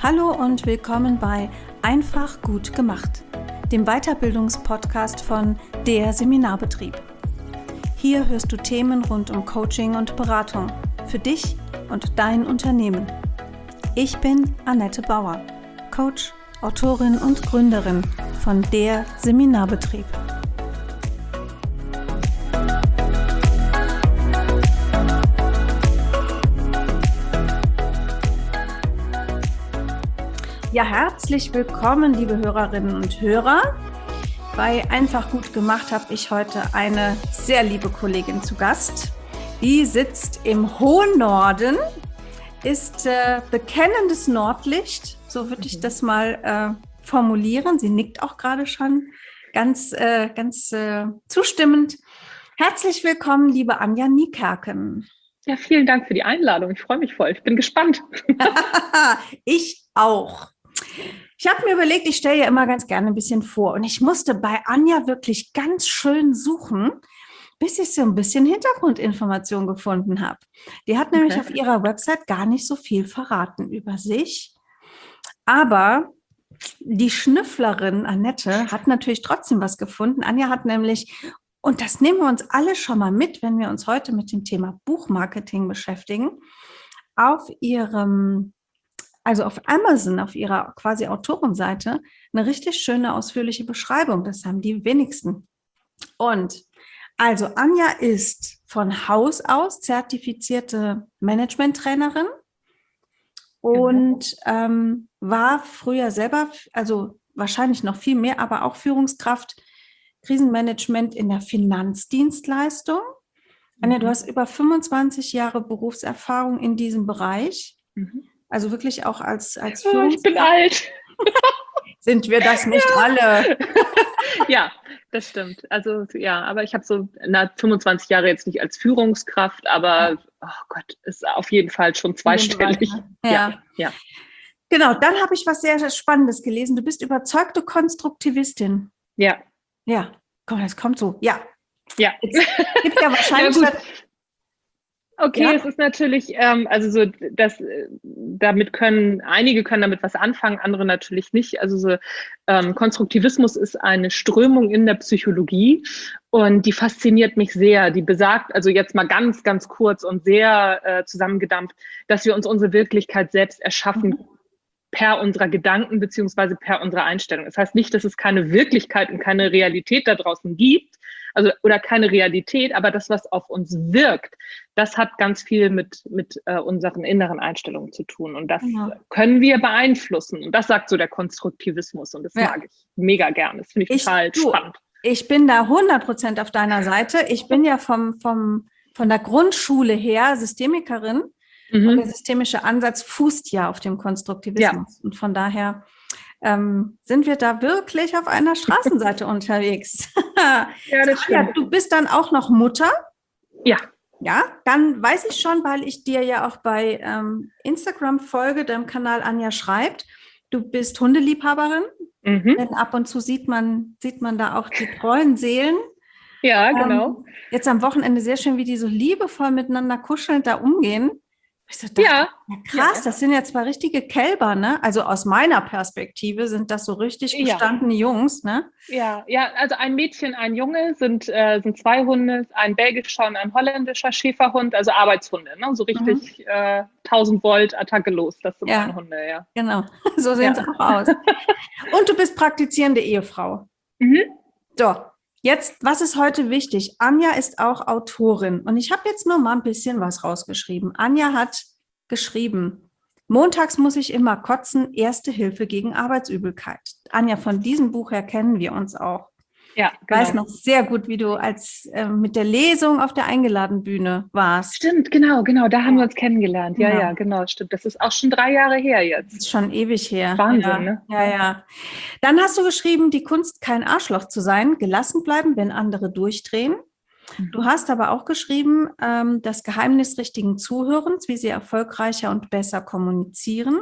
Hallo und willkommen bei Einfach gut gemacht, dem Weiterbildungspodcast von der Seminarbetrieb. Hier hörst du Themen rund um Coaching und Beratung für dich und dein Unternehmen. Ich bin Annette Bauer, Coach, Autorin und Gründerin von der Seminarbetrieb. Ja, herzlich willkommen, liebe Hörerinnen und Hörer. Bei Einfach gut gemacht habe ich heute eine sehr liebe Kollegin zu Gast. Die sitzt im hohen Norden, ist bekennendes Nordlicht, so würde ich das mal formulieren. Sie nickt auch gerade schon ganz zustimmend. Herzlich willkommen, liebe Anja Niekerken. Ja, vielen Dank für die Einladung. Ich freue mich voll. Ich bin gespannt. Ich auch. Ich habe mir überlegt, ich stelle ja immer ganz gerne ein bisschen vor. Und ich musste bei Anja wirklich ganz schön suchen, bis ich so ein bisschen Hintergrundinformation gefunden habe. Die hat nämlich auf ihrer Website gar nicht so viel verraten über sich. Aber die Schnüfflerin Annette hat natürlich trotzdem was gefunden. Anja hat nämlich, und das nehmen wir uns alle schon mal mit, wenn wir uns heute mit dem Thema Buchmarketing beschäftigen, auf Amazon, auf ihrer quasi Autorenseite, eine richtig schöne, ausführliche Beschreibung. Das haben die wenigsten. Und also Anja ist von Haus aus zertifizierte Management-Trainerin und war früher selber, also wahrscheinlich noch viel mehr, aber auch Führungskraft, Krisenmanagement in der Finanzdienstleistung. Anja, du hast über 25 Jahre Berufserfahrung in diesem Bereich. Also wirklich auch als Führungskraft. Ich bin alt. Sind wir das nicht alle? Ja, das stimmt. Also ja, aber ich habe so 25 Jahre jetzt nicht als Führungskraft, aber oh Gott, ist auf jeden Fall schon zweistellig. Ja. Genau, dann habe ich was sehr, sehr Spannendes gelesen. Du bist überzeugte Konstruktivistin. Ja. Ja, komm, das kommt so. Ja. Jetzt gibt ja wahrscheinlich... Ja, okay, es ist natürlich, einige können damit was anfangen, andere natürlich nicht. Also Konstruktivismus ist eine Strömung in der Psychologie und die fasziniert mich sehr. Die besagt, also jetzt mal ganz, ganz kurz und sehr zusammengedampft, dass wir uns unsere Wirklichkeit selbst erschaffen per unserer Gedanken beziehungsweise per unserer Einstellung. Das heißt nicht, dass es keine Wirklichkeit und keine Realität da draußen gibt, oder keine Realität, aber das, was auf uns wirkt, das hat ganz viel mit unseren inneren Einstellungen zu tun. Und das können wir beeinflussen. Und das sagt so der Konstruktivismus. Und das mag ich mega gerne. Das finde ich total spannend. Ich bin da 100% auf deiner Seite. Ich bin ja von der Grundschule her Systemikerin. Und der systemische Ansatz fußt ja auf dem Konstruktivismus. Ja. Und von daher sind wir da wirklich auf einer Straßenseite unterwegs. Ja, das stimmt. Ja, du bist dann auch noch Mutter? Ja. Ja, dann weiß ich schon, weil ich dir ja auch bei Instagram folge, deinem Kanal Anja schreibt, du bist Hundeliebhaberin, denn ab und zu sieht man da auch die treuen Seelen. Ja, genau. Jetzt am Wochenende sehr schön, wie die so liebevoll miteinander kuschelnd da umgehen. Ich so dachte, ja, krass, das sind ja zwei richtige Kälber, ne? Also aus meiner Perspektive sind das so richtig gestandene Jungs, ne? Ja, also ein Mädchen, ein Junge sind 2 Hunde, ein belgischer und ein holländischer Schäferhund, also Arbeitshunde, ne? So richtig 1000 Volt Attacke los, das sind meine Hunde, ja. Genau, so sehen sie auch aus. Und du bist praktizierende Ehefrau. So. Jetzt, was ist heute wichtig? Anja ist auch Autorin und ich habe jetzt nur mal ein bisschen was rausgeschrieben. Anja hat geschrieben, montags muss ich immer kotzen, erste Hilfe gegen Arbeitsübelkeit. Anja, von diesem Buch her kennen wir uns auch. Ja, genau. Ich weiß noch sehr gut, wie du mit der Lesung auf der Eingeladen-Bühne warst. Stimmt, genau, da haben wir uns kennengelernt. Ja, genau, stimmt. Das ist auch schon 3 Jahre her jetzt. Das ist schon ewig her. Wahnsinn, ne? Ja. Dann hast du geschrieben, die Kunst, kein Arschloch zu sein, gelassen bleiben, wenn andere durchdrehen. Du hast aber auch geschrieben, das Geheimnis richtigen Zuhörens, wie sie erfolgreicher und besser kommunizieren.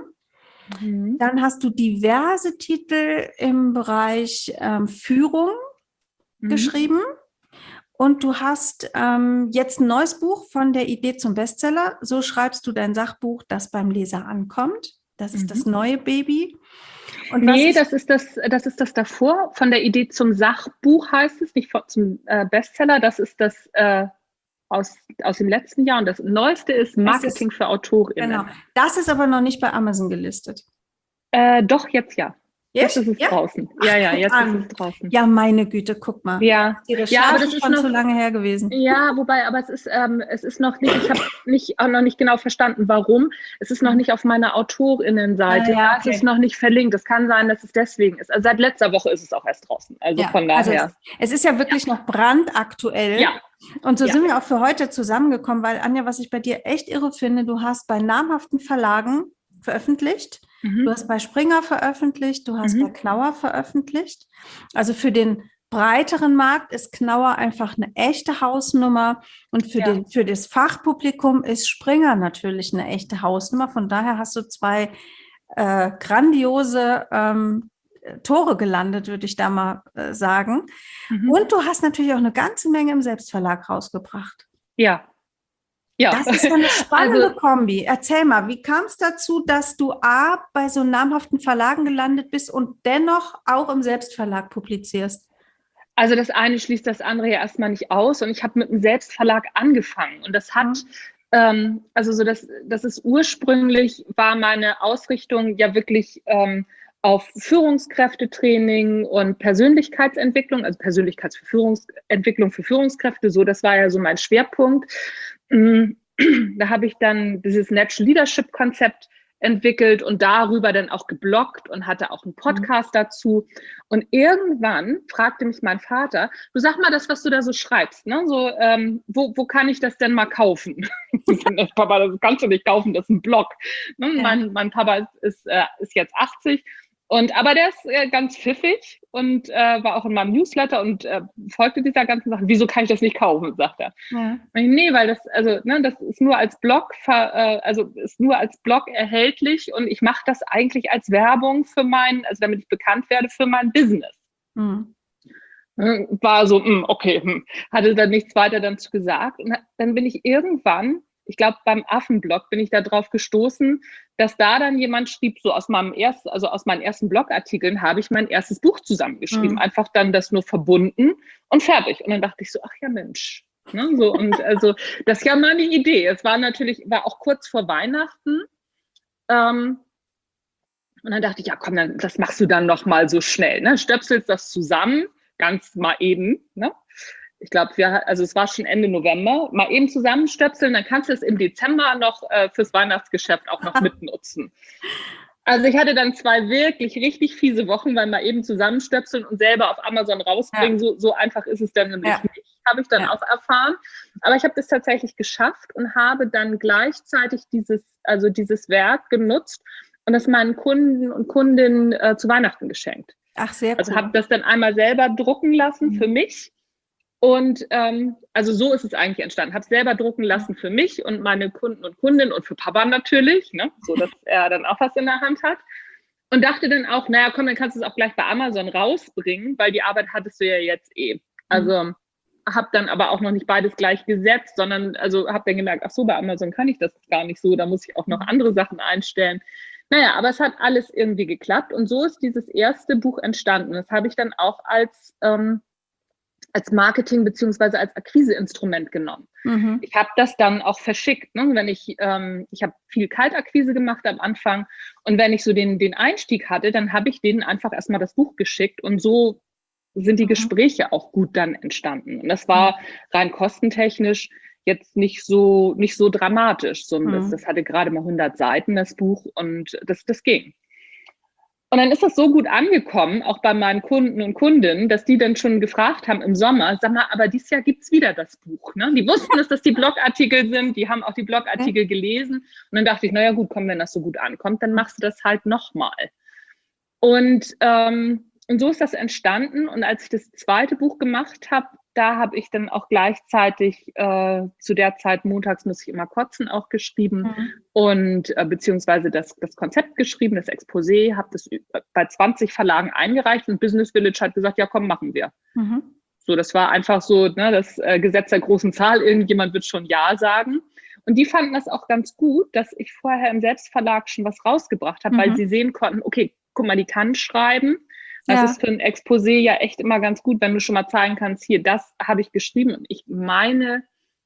Dann hast du diverse Titel im Bereich Führung geschrieben und du hast jetzt ein neues Buch von der Idee zum Bestseller. So schreibst du dein Sachbuch, das beim Leser ankommt. Das ist das neue Baby. Und nee, das ist das davor. Von der Idee zum Sachbuch heißt es, nicht zum Bestseller. Das ist das aus dem letzten Jahr. Und das Neueste ist Marketing für AutorInnen. Genau. Das ist aber noch nicht bei Amazon gelistet. Doch, jetzt ja. Jetzt ist es draußen. Ja, jetzt ist es draußen. Ja, meine Güte, guck mal. Ja, die Recherche aber das ist schon zu lange her gewesen. Ja, wobei, aber es ist noch nicht, ich habe auch noch nicht genau verstanden, warum. Es ist noch nicht auf meiner AutorInnenseite. Okay. Es ist noch nicht verlinkt. Es kann sein, dass es deswegen ist. Also seit letzter Woche ist es auch erst draußen. Also von daher. Also es ist ja wirklich noch brandaktuell. Ja. Und so sind wir auch für heute zusammengekommen, weil Anja, was ich bei dir echt irre finde, du hast bei namhaften Verlagen veröffentlicht. Du hast bei Springer veröffentlicht, du hast bei Knauer veröffentlicht. Also für den breiteren Markt ist Knauer einfach eine echte Hausnummer und für das Fachpublikum ist Springer natürlich eine echte Hausnummer. Von daher hast du zwei grandiose Tore gelandet, würde ich da mal sagen. Und du hast natürlich auch eine ganze Menge im Selbstverlag rausgebracht. Ja. Ja. Das ist ja eine spannende Kombi. Erzähl mal, wie kam es dazu, dass du bei so namhaften Verlagen gelandet bist und dennoch auch im Selbstverlag publizierst? Also das eine schließt das andere ja erstmal nicht aus und ich habe mit einem Selbstverlag angefangen und das hat, das ist ursprünglich, war meine Ausrichtung ja wirklich auf Führungskräftetraining und Persönlichkeitsentwicklung, also Persönlichkeitsentwicklung für Führungskräfte, so, das war ja so mein Schwerpunkt. Da habe ich dann dieses Natural Leadership Konzept entwickelt und darüber dann auch gebloggt und hatte auch einen Podcast dazu. Und irgendwann fragte mich mein Vater, du sag mal das, was du da so schreibst, ne? So, wo kann ich das denn mal kaufen? Papa, das kannst du nicht kaufen, das ist ein Blog. Ne? Ja. Mein Papa ist jetzt 80. Aber der ist ganz pfiffig und war auch in meinem Newsletter und folgte dieser ganzen Sache. Wieso kann ich das nicht kaufen, sagt er. Ja. Nee, weil das ist nur als Blog, ist nur als Blog erhältlich und ich mache das eigentlich als Werbung für damit ich bekannt werde für mein Business. War so, okay, hatte dann nichts weiter dazu gesagt. Und dann bin ich irgendwann, ich glaube, beim Affenblog bin ich da drauf gestoßen, dass da dann jemand schrieb, so aus meinen ersten Blogartikeln habe ich mein erstes Buch zusammengeschrieben. Einfach dann das nur verbunden und fertig. Und dann dachte ich so, ach ja Mensch. Ne, so, und also das ist ja mal eine Idee. Es war auch kurz vor Weihnachten. Und dann dachte ich, ja komm, das machst du dann noch mal so schnell. Ne? Stöpselst das zusammen, ganz mal eben, ne? Ich glaube, es war schon Ende November, mal eben zusammenstöpseln, dann kannst du es im Dezember noch fürs Weihnachtsgeschäft auch noch mitnutzen. Also ich hatte dann 2 wirklich richtig fiese Wochen, weil mal eben zusammenstöpseln und selber auf Amazon rausbringen, so einfach ist es dann nämlich nicht, habe ich dann auch erfahren. Aber ich habe das tatsächlich geschafft und habe dann gleichzeitig dieses Werk genutzt und das meinen Kunden und Kundinnen zu Weihnachten geschenkt. Ach, sehr cool. Also habe das dann einmal selber drucken lassen für mich. Und so ist es eigentlich entstanden. Habe es selber drucken lassen für mich und meine Kunden und Kundinnen und für Papa natürlich, ne? So dass er dann auch was in der Hand hat. Und dachte dann auch, naja, komm, dann kannst du es auch gleich bei Amazon rausbringen, weil die Arbeit hattest du ja jetzt eh. Also habe dann aber auch noch nicht beides gleich gesetzt, sondern habe dann gemerkt, ach so, bei Amazon kann ich das gar nicht so, da muss ich auch noch andere Sachen einstellen. Naja, aber es hat alles irgendwie geklappt und so ist dieses erste Buch entstanden. Das habe ich dann auch als Marketing beziehungsweise als Akquiseinstrument genommen. Ich habe das dann auch verschickt. Ne? Wenn ich habe viel Kaltakquise gemacht am Anfang und wenn ich so den Einstieg hatte, dann habe ich denen einfach erstmal das Buch geschickt und so sind die Gespräche auch gut dann entstanden. Und das war rein kostentechnisch jetzt nicht so dramatisch. Das hatte gerade mal 100 Seiten, das Buch, und das ging. Und dann ist das so gut angekommen, auch bei meinen Kunden und Kundinnen, dass die dann schon gefragt haben im Sommer, sag mal, aber dieses Jahr gibt's wieder das Buch. Ne? Die wussten, dass das die Blogartikel sind, die haben auch die Blogartikel gelesen. Und dann dachte ich, naja gut, komm, wenn das so gut ankommt, dann machst du das halt nochmal. Und so ist das entstanden. Und als ich das zweite Buch gemacht habe, da habe ich dann auch gleichzeitig zu der Zeit, montags muss ich immer kotzen, auch geschrieben und beziehungsweise das Konzept geschrieben, das Exposé, habe das bei 20 Verlagen eingereicht und Business Village hat gesagt, ja komm, machen wir. So, das war einfach so, ne, das Gesetz der großen Zahl, irgendjemand wird schon Ja sagen. Und die fanden das auch ganz gut, dass ich vorher im Selbstverlag schon was rausgebracht habe, weil sie sehen konnten, okay, guck mal, die kann schreiben. Das ist für ein Exposé ja echt immer ganz gut, wenn du schon mal zeigen kannst, hier, das habe ich geschrieben. Und ich meine,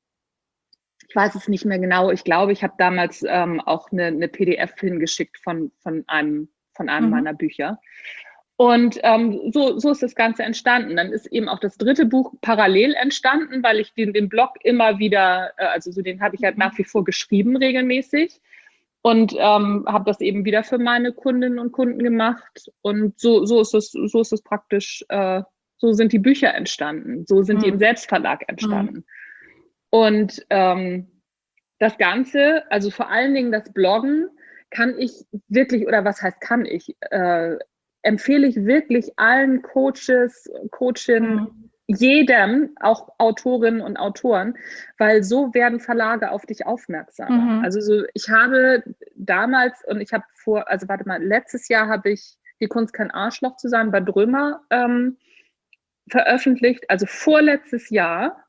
ich weiß es nicht mehr genau, ich glaube, ich habe damals auch eine PDF hingeschickt von einem meiner Bücher. Und so ist das Ganze entstanden. Dann ist eben auch das dritte Buch parallel entstanden, weil ich den Blog immer wieder, den habe ich halt nach wie vor geschrieben regelmäßig und habe das eben wieder für meine Kundinnen und Kunden gemacht. Und so ist es praktisch, so sind die Bücher entstanden, so sind die im Selbstverlag entstanden. Und das Ganze, also vor allen Dingen das Bloggen, kann ich wirklich, oder was heißt kann ich, empfehle ich wirklich allen Coaches, Coachinnen, jedem, auch Autorinnen und Autoren, weil so werden Verlage auf dich aufmerksam. Also ich habe damals, und ich habe letztes Jahr habe ich Die Kunst kein Arschloch zu sein bei Drömer veröffentlicht, also vorletztes Jahr,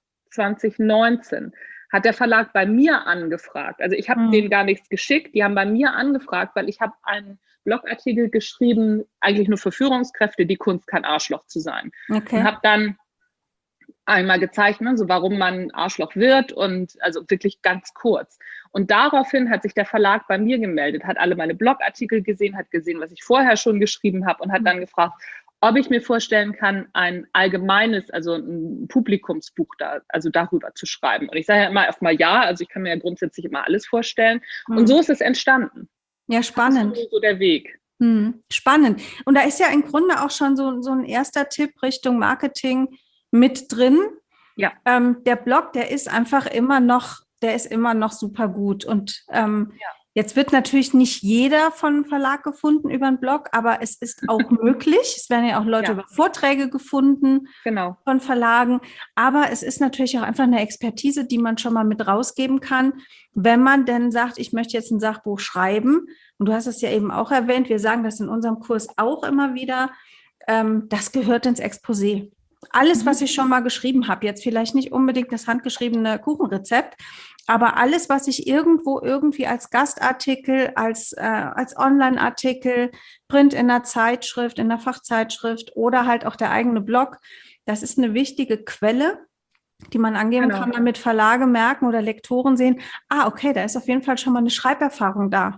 2019, hat der Verlag bei mir angefragt. Also ich habe denen gar nichts geschickt, die haben bei mir angefragt, weil ich habe einen Blogartikel geschrieben, eigentlich nur für Führungskräfte, die Kunst kein Arschloch zu sein. Okay. Und habe dann einmal gezeigt, so warum man Arschloch wird und also wirklich ganz kurz. Und daraufhin hat sich der Verlag bei mir gemeldet, hat alle meine Blogartikel gesehen, hat gesehen, was ich vorher schon geschrieben habe und hat dann gefragt, ob ich mir vorstellen kann, ein allgemeines, also ein Publikumsbuch darüber zu schreiben. Und ich sage ja immer erstmal ja, also ich kann mir ja grundsätzlich immer alles vorstellen. Und so ist es entstanden. Ja, spannend. Das ist so der Weg. Spannend. Und da ist ja im Grunde auch schon so ein erster Tipp Richtung Marketing mit drin. Ja. Der Blog, der ist immer noch super gut. Und jetzt wird natürlich nicht jeder von Verlag gefunden über einen Blog, aber es ist auch möglich. Es werden ja auch Leute über Vorträge gefunden von Verlagen. Aber es ist natürlich auch einfach eine Expertise, die man schon mal mit rausgeben kann, wenn man denn sagt, ich möchte jetzt ein Sachbuch schreiben. Und du hast es ja eben auch erwähnt, wir sagen das in unserem Kurs auch immer wieder, das gehört ins Exposé. Alles, was ich schon mal geschrieben habe, jetzt vielleicht nicht unbedingt das handgeschriebene Kuchenrezept, aber alles, was ich irgendwo irgendwie als Gastartikel, als Online-Artikel, Print in der Zeitschrift, in der Fachzeitschrift oder halt auch der eigene Blog, das ist eine wichtige Quelle, die man angeben kann, damit Verlage merken oder Lektoren sehen, okay, da ist auf jeden Fall schon mal eine Schreiberfahrung da.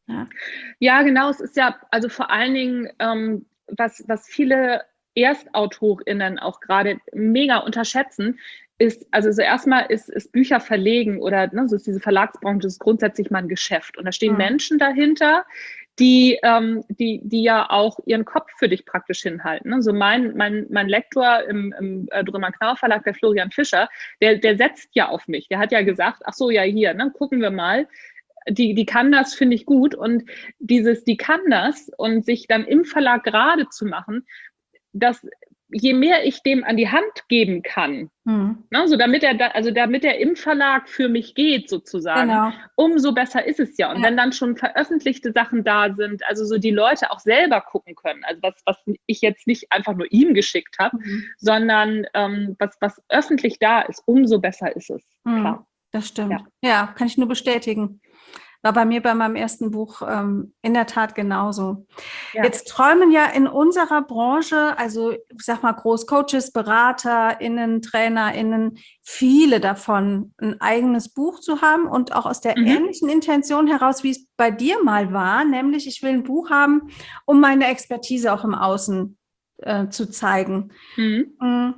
Ja, genau, es ist ja, also vor allen Dingen, was viele ErstautorInnen auch gerade mega unterschätzen, ist, also so erstmal ist Bücher verlegen oder so ist diese Verlagsbranche ist grundsätzlich mal ein Geschäft. Und da stehen Menschen dahinter, die ja auch ihren Kopf für dich praktisch hinhalten. Also mein Lektor im Drömer-Knaur Verlag, der Florian Fischer, der setzt ja auf mich. Der hat ja gesagt, ach so, ja hier, gucken wir mal. Die kann das, finde ich gut. Und die kann das und sich dann im Verlag gerade zu machen, dass je mehr ich dem an die Hand geben kann, so damit er im Verlag für mich geht sozusagen, umso besser ist es ja. Und wenn dann schon veröffentlichte Sachen da sind, also so die Leute auch selber gucken können, also was ich jetzt nicht einfach nur ihm geschickt habe, sondern was öffentlich da ist, umso besser ist es. Klar. Das stimmt. Ja, kann ich nur bestätigen. War bei mir bei meinem ersten Buch in der Tat genauso. Ja. Jetzt träumen ja in unserer Branche, also ich sag mal Großcoaches, BeraterInnen, TrainerInnen, viele davon, ein eigenes Buch zu haben und auch aus der ähnlichen Intention heraus, wie es bei dir mal war, nämlich ich will ein Buch haben, um meine Expertise auch im Außen zu zeigen. Wenn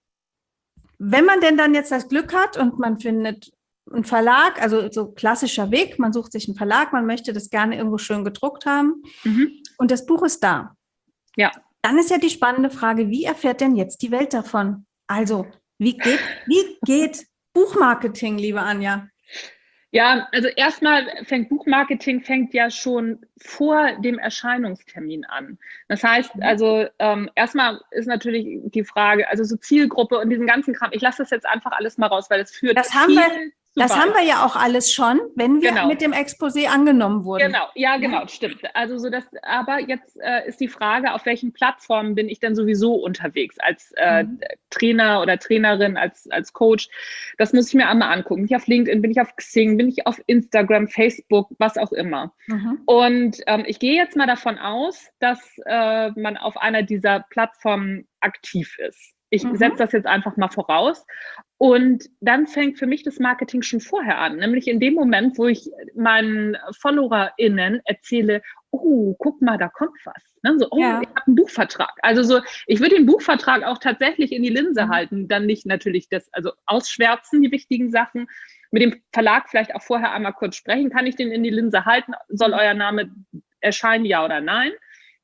man denn dann jetzt das Glück hat und man findet ein Verlag, also so klassischer Weg, man sucht sich einen Verlag, man möchte das gerne irgendwo schön gedruckt haben und das Buch ist da. Ja. Dann ist ja die spannende Frage, wie erfährt denn jetzt die Welt davon? Also, wie geht Buchmarketing, liebe Anja? Ja, also erstmal Buchmarketing ja schon vor dem Erscheinungstermin an. Das heißt, also erstmal ist natürlich die Frage, also so Zielgruppe und diesen ganzen Kram, ich lasse das jetzt einfach alles mal raus, weil es führt das haben wir Das haben wir ja auch alles schon, wenn wir mit dem Exposé angenommen wurden. Genau, ja, genau, stimmt. Also so das, aber jetzt ist die Frage, auf welchen Plattformen bin ich denn sowieso unterwegs als Trainer oder Trainerin, als Coach. Das muss ich mir einmal angucken. Bin ich auf LinkedIn, bin ich auf Xing, bin ich auf Instagram, Facebook, was auch immer. Und ich gehe jetzt mal davon aus, dass man auf einer dieser Plattformen aktiv ist. Ich setze das jetzt einfach mal voraus. Und dann fängt für mich das Marketing schon vorher an, nämlich in dem Moment, wo ich meinen FollowerInnen erzähle, oh, guck mal, da kommt was. Ne? So, ich habe einen Buchvertrag. Also so, ich würde den Buchvertrag auch tatsächlich in die Linse halten, dann nicht natürlich also ausschwärzen, die wichtigen Sachen. Mit dem Verlag vielleicht auch vorher einmal kurz sprechen. Kann ich den in die Linse halten? Soll euer Name erscheinen, ja oder nein?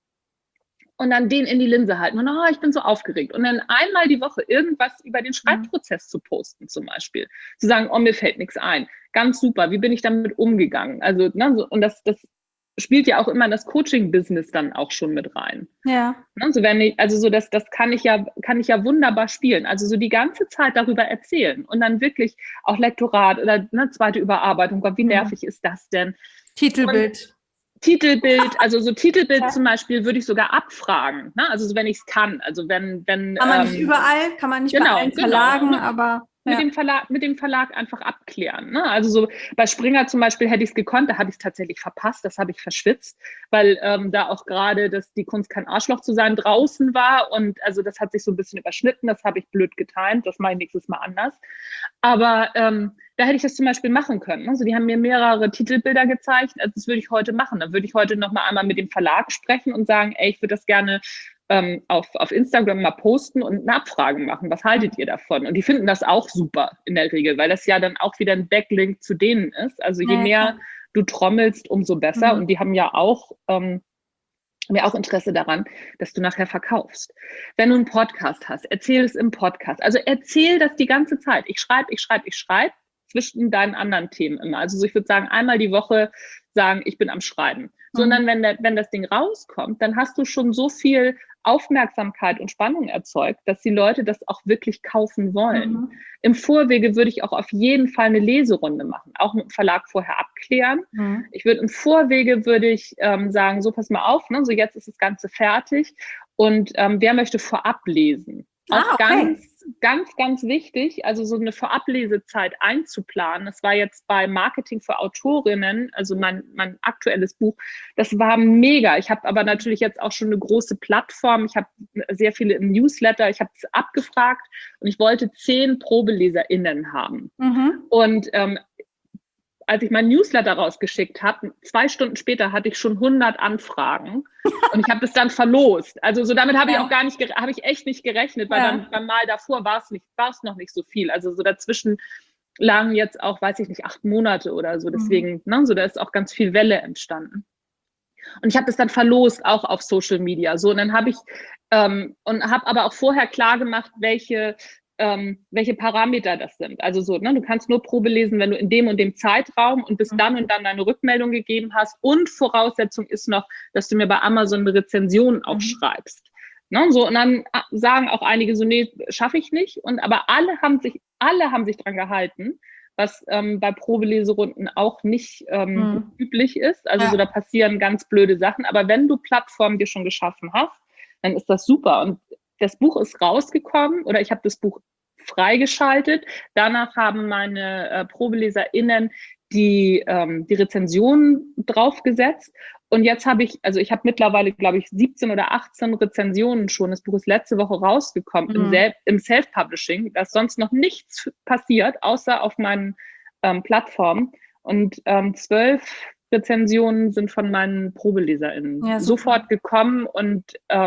Und dann den in die Linse halten. Und ich bin so aufgeregt. Und dann einmal die Woche irgendwas über den Schreibprozess zu posten zum Beispiel. Zu sagen, mir fällt nichts ein. Ganz super, wie bin ich damit umgegangen? Also, und das spielt ja auch immer in das Coaching-Business dann auch schon mit rein. Ja. Das kann ich ja wunderbar spielen. Also so die ganze Zeit darüber erzählen. Und dann wirklich auch Lektorat oder eine zweite Überarbeitung. Gott, wie nervig ist das denn? Titelbild, also so Titelbild zum Beispiel würde ich sogar abfragen, ne? Also so, wenn ich es kann. Also wenn kann man nicht überall, kann man nicht bei allen Verlagen, aber mit dem Verlag einfach abklären. Ne? Also so bei Springer zum Beispiel hätte ich es gekonnt, da habe ich es tatsächlich verpasst, das habe ich verschwitzt, weil da auch gerade die Kunst kein Arschloch zu sein draußen war und also das hat sich so ein bisschen überschnitten, das habe ich blöd getimt, das mache ich nächstes Mal anders. Aber da hätte ich das zum Beispiel machen können. Also die haben mir mehrere Titelbilder gezeigt, also das würde ich heute machen. Dann würde ich heute noch mal einmal mit dem Verlag sprechen und sagen, ich würde das gerne auf Instagram mal posten und eine Abfrage machen. Was haltet ihr davon? Und die finden das auch super in der Regel, weil das ja dann auch wieder ein Backlink zu denen ist. Also je mehr du trommelst, umso besser. Und die haben ja auch Interesse daran, dass du nachher verkaufst. Wenn du einen Podcast hast, erzähl es im Podcast. Also erzähl das die ganze Zeit. Ich schreibe zwischen deinen anderen Themen immer. Also ich würde sagen, einmal die Woche sagen, ich bin am Schreiben. Sondern wenn das Ding rauskommt, dann hast du schon so viel Aufmerksamkeit und Spannung erzeugt, dass die Leute das auch wirklich kaufen wollen. Im Vorwege würde ich auch auf jeden Fall eine Leserunde machen, auch mit dem Verlag vorher abklären. Ich würde im Vorwege sagen, so pass mal auf, ne, so jetzt ist das Ganze fertig und wer möchte vorab lesen? Auch ganz, ganz wichtig, also so eine Vorablesezeit einzuplanen. Das war jetzt bei Marketing für Autorinnen, also mein aktuelles Buch, das war mega. Ich habe aber natürlich jetzt auch schon eine große Plattform. Ich habe sehr viele im Newsletter. Ich habe es abgefragt und ich wollte 10 ProbeleserInnen haben. Und als ich mein Newsletter rausgeschickt habe, 2 Stunden später hatte ich schon 100 Anfragen und ich habe das dann verlost. Also so damit habe ich auch habe ich echt nicht gerechnet, weil dann beim Mal davor war es noch nicht so viel. Also so dazwischen lagen jetzt auch, weiß ich nicht, 8 Monate oder so. Deswegen, so da ist auch ganz viel Welle entstanden. Und ich habe das dann verlost, auch auf Social Media. So, und dann habe ich habe aber auch vorher klar gemacht, welche Parameter das sind. Also so, ne, du kannst nur Probe lesen, wenn du in dem und dem Zeitraum und bis dann und dann deine Rückmeldung gegeben hast. Und Voraussetzung ist noch, dass du mir bei Amazon eine Rezension auch schreibst. Ne, so, und dann sagen auch einige so, nee, schaffe ich nicht. Aber alle haben sich dran gehalten, was bei Probeleserunden auch nicht üblich ist. Also so, da passieren ganz blöde Sachen. Aber wenn du Plattformen dir schon geschaffen hast, dann ist das super. Und das Buch ist rausgekommen oder ich habe das Buch freigeschaltet. Danach haben meine ProbeleserInnen die Rezensionen draufgesetzt. Und jetzt habe ich mittlerweile, glaube ich, 17 oder 18 Rezensionen schon. Das Buch ist letzte Woche rausgekommen im Self-Publishing. Da ist sonst noch nichts passiert, außer auf meinen Plattformen. Und 12 Rezensionen sind von meinen ProbeleserInnen sofort gekommen und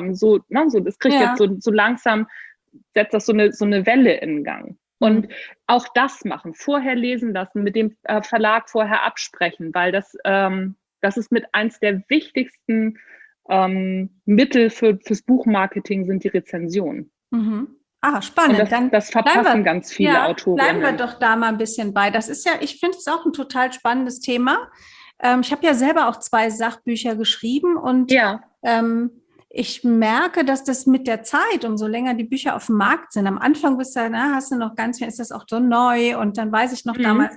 das kriegt jetzt so langsam, setzt das so eine Welle in Gang. Und auch das machen, vorher lesen lassen, mit dem Verlag vorher absprechen, weil das ist mit eins der wichtigsten Mittel fürs Buchmarketing sind die Rezensionen. Spannend. Und das verpassen ganz viele Autorinnen. Bleiben wir doch da mal ein bisschen bei. Das ist ich finde es auch ein total spannendes Thema. Ich habe ja selber auch 2 Sachbücher geschrieben und ich merke, dass das mit der Zeit, umso länger die Bücher auf dem Markt sind, am Anfang bist du, na, hast du noch ganz viel, ist das auch so neu und dann weiß ich noch damals,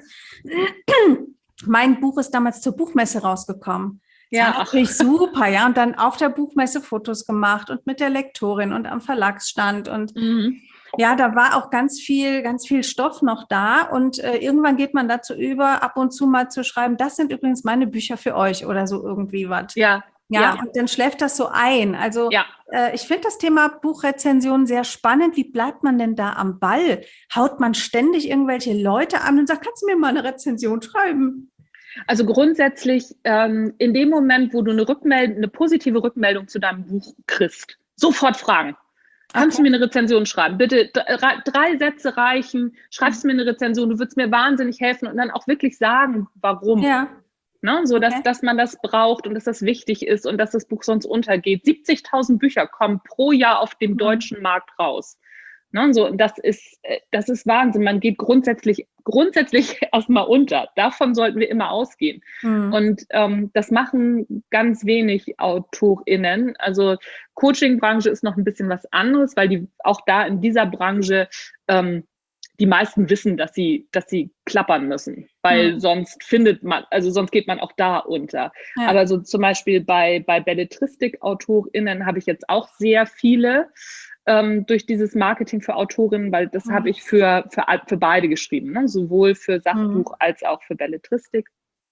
mein Buch ist damals zur Buchmesse rausgekommen. Das war natürlich super, ja. Und dann auf der Buchmesse Fotos gemacht und mit der Lektorin und am Verlagsstand. Und ja, da war auch ganz viel Stoff noch da. Und irgendwann geht man dazu über, ab und zu mal zu schreiben, das sind übrigens meine Bücher für euch oder so irgendwie was. Ja, und dann schläft das so ein. Also ich finde das Thema Buchrezension sehr spannend. Wie bleibt man denn da am Ball? Haut man ständig irgendwelche Leute an und sagt, kannst du mir mal eine Rezension schreiben? Also grundsätzlich in dem Moment, wo du eine positive Rückmeldung zu deinem Buch kriegst, sofort fragen. Kannst du mir eine Rezension schreiben? Bitte 3 Sätze reichen. Schreibst mir eine Rezension. Du würdest mir wahnsinnig helfen und dann auch wirklich sagen, warum. Ja. Ne, so dass man das braucht und dass das wichtig ist und dass das Buch sonst untergeht. 70.000 Bücher kommen pro Jahr auf dem deutschen Markt raus. Ne, so, das ist Wahnsinn. Man geht grundsätzlich erstmal unter. Davon sollten wir immer ausgehen. Und das machen ganz wenig AutorInnen. Also Coaching-Branche ist noch ein bisschen was anderes, weil die auch da in dieser Branche die meisten wissen, dass sie klappern müssen, weil sonst geht man auch da unter. Ja. Aber so zum Beispiel bei Belletristik-AutorInnen habe ich jetzt auch sehr viele durch dieses Marketing für Autorinnen, weil das habe ich für beide geschrieben, ne? Sowohl für Sachbuch als auch für Belletristik.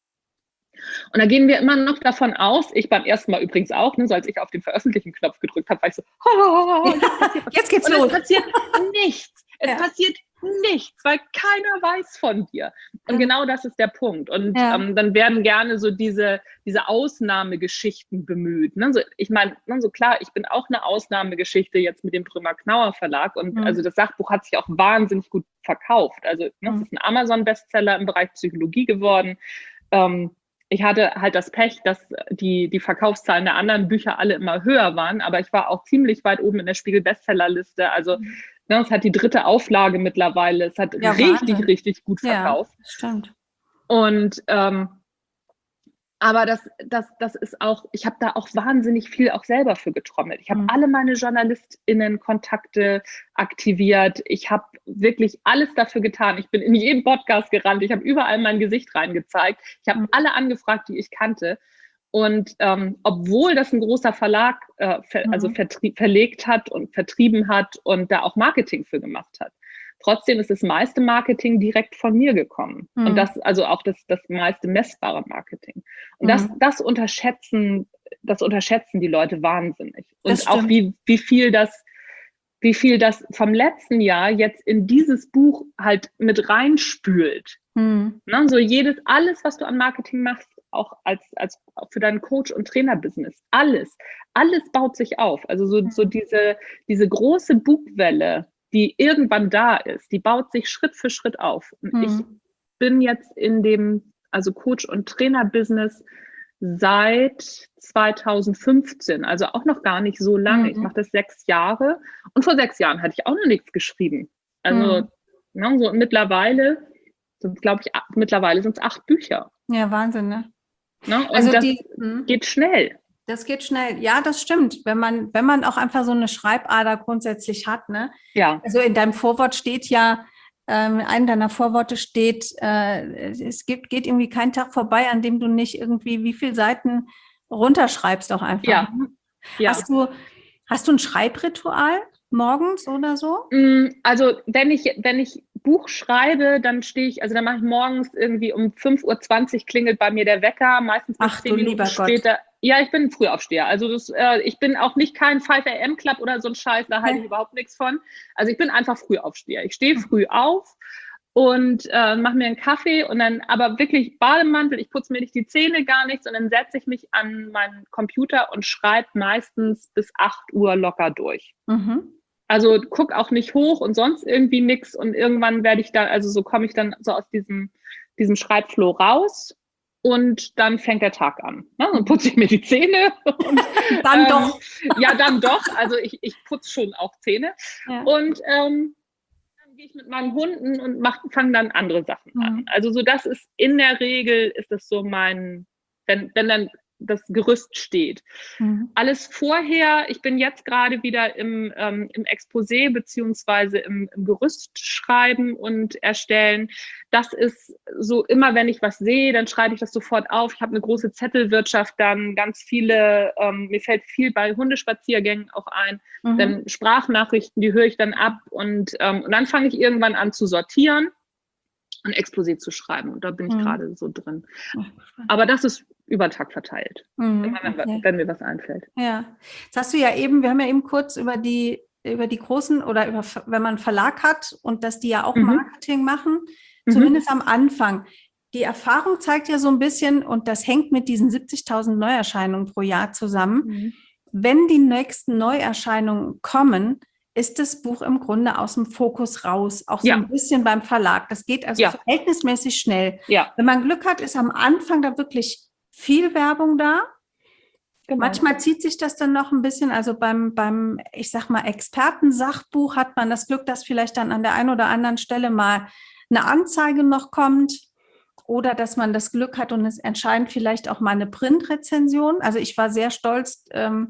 Und da gehen wir immer noch davon aus, ich beim ersten Mal übrigens auch, ne, so als ich auf den Veröffentlichen-Knopf gedrückt habe, war ich so, jetzt geht's los. Es passiert nichts. Es passiert nichts, weil keiner weiß von dir. Und genau das ist der Punkt. Und dann werden gerne so diese Ausnahmegeschichten bemüht. Ne? So, ich meine, so klar, ich bin auch eine Ausnahmegeschichte jetzt mit dem Brümmer-Knauer Verlag. Und also das Sachbuch hat sich auch wahnsinnig gut verkauft. Also es ist ein Amazon-Bestseller im Bereich Psychologie geworden. Ich hatte halt das Pech, dass die Verkaufszahlen der anderen Bücher alle immer höher waren, aber ich war auch ziemlich weit oben in der Spiegel-Bestsellerliste. Also es hat die 3. Auflage mittlerweile. Es hat richtig gut verkauft. Ja, stimmt. Und aber das ist auch, ich habe da auch wahnsinnig viel auch selber für getrommelt. Ich habe alle meine JournalistInnen-Kontakte aktiviert. Ich habe wirklich alles dafür getan. Ich bin in jedem Podcast gerannt. Ich habe überall mein Gesicht reingezeigt. Ich habe alle angefragt, die ich kannte. Und obwohl das ein großer Verlag verlegt hat und vertrieben hat und da auch Marketing für gemacht hat, trotzdem ist das meiste Marketing direkt von mir gekommen. Und das, also auch das meiste messbare Marketing. Und das unterschätzen die Leute wahnsinnig. Und auch wie viel das vom letzten Jahr jetzt in dieses Buch halt mit reinspült. Ne? So alles, was du an Marketing machst, auch als für dein Coach- und Trainer-Business, alles baut sich auf. Also so diese große Bugwelle, die irgendwann da ist, die baut sich Schritt für Schritt auf. Und ich bin jetzt in dem Coach- und Trainer-Business seit 2015, also auch noch gar nicht so lange. Ich mache das 6 Jahre und vor 6 Jahren hatte ich auch noch nichts geschrieben. Also so mittlerweile sind es 8 Bücher. Ja, Wahnsinn, ne? Und also das geht schnell. Das geht schnell. Ja, das stimmt. Wenn man auch einfach so eine Schreibader grundsätzlich hat, ne? Ja. Also in deinem Vorwort steht ja, in einem deiner Vorworte steht, es geht irgendwie kein Tag vorbei, an dem du nicht irgendwie wie viele Seiten runterschreibst auch einfach. Ja. Ne? Ja. Hast du ein Schreibritual morgens oder so? Also wenn ich Buch schreibe, dann mache ich morgens irgendwie um 5:20 Uhr klingelt bei mir der Wecker, meistens 10 Minuten später. Gott. Ja, ich bin ein Frühaufsteher. Also ich bin auch nicht kein 5 AM Club oder so ein Scheiß, da halte ich überhaupt nichts von. Also ich bin einfach Frühaufsteher. Ich stehe früh auf und mache mir einen Kaffee und dann aber wirklich Bademantel, ich putze mir nicht die Zähne, gar nichts und dann setze ich mich an meinen Computer und schreibe meistens bis 8 Uhr locker durch. Also guck auch nicht hoch und sonst irgendwie nichts und irgendwann komme ich dann so aus diesem Schreibflow raus und dann fängt der Tag an. Ne? Dann putze ich mir die Zähne. Und, dann doch. Ja, dann doch. Also ich putze schon auch Zähne. Ja. Und dann gehe ich mit meinen Hunden und fange dann andere Sachen an. Also so das ist in der Regel, ist das so wenn dann das Gerüst steht. Alles vorher, ich bin jetzt gerade wieder im Exposé beziehungsweise im Gerüst schreiben und erstellen. Das ist so, immer wenn ich was sehe, dann schreibe ich das sofort auf. Ich habe eine große Zettelwirtschaft, dann ganz viele, mir fällt viel bei Hundespaziergängen auch ein, dann Sprachnachrichten, die höre ich dann ab und dann fange ich irgendwann an zu sortieren, ein Exposé zu schreiben. Und da bin ich gerade so drin. Aber das ist über den Tag verteilt, immer wenn mir was einfällt. Ja, jetzt hast du ja eben, wir haben ja eben kurz über die großen oder wenn man einen Verlag hat und dass die ja auch Marketing machen, zumindest am Anfang. Die Erfahrung zeigt ja so ein bisschen, und das hängt mit diesen 70.000 Neuerscheinungen pro Jahr zusammen, wenn die nächsten Neuerscheinungen kommen, ist das Buch im Grunde aus dem Fokus raus, auch so ein bisschen beim Verlag. Das geht also verhältnismäßig schnell. Ja. Wenn man Glück hat, ist am Anfang da wirklich viel Werbung da. Genau. Manchmal zieht sich das dann noch ein bisschen, also beim ich sag mal, Expertensachbuch hat man das Glück, dass vielleicht dann an der einen oder anderen Stelle mal eine Anzeige noch kommt oder dass man das Glück hat und es erscheint vielleicht auch mal eine Printrezension. Also ich war sehr stolz,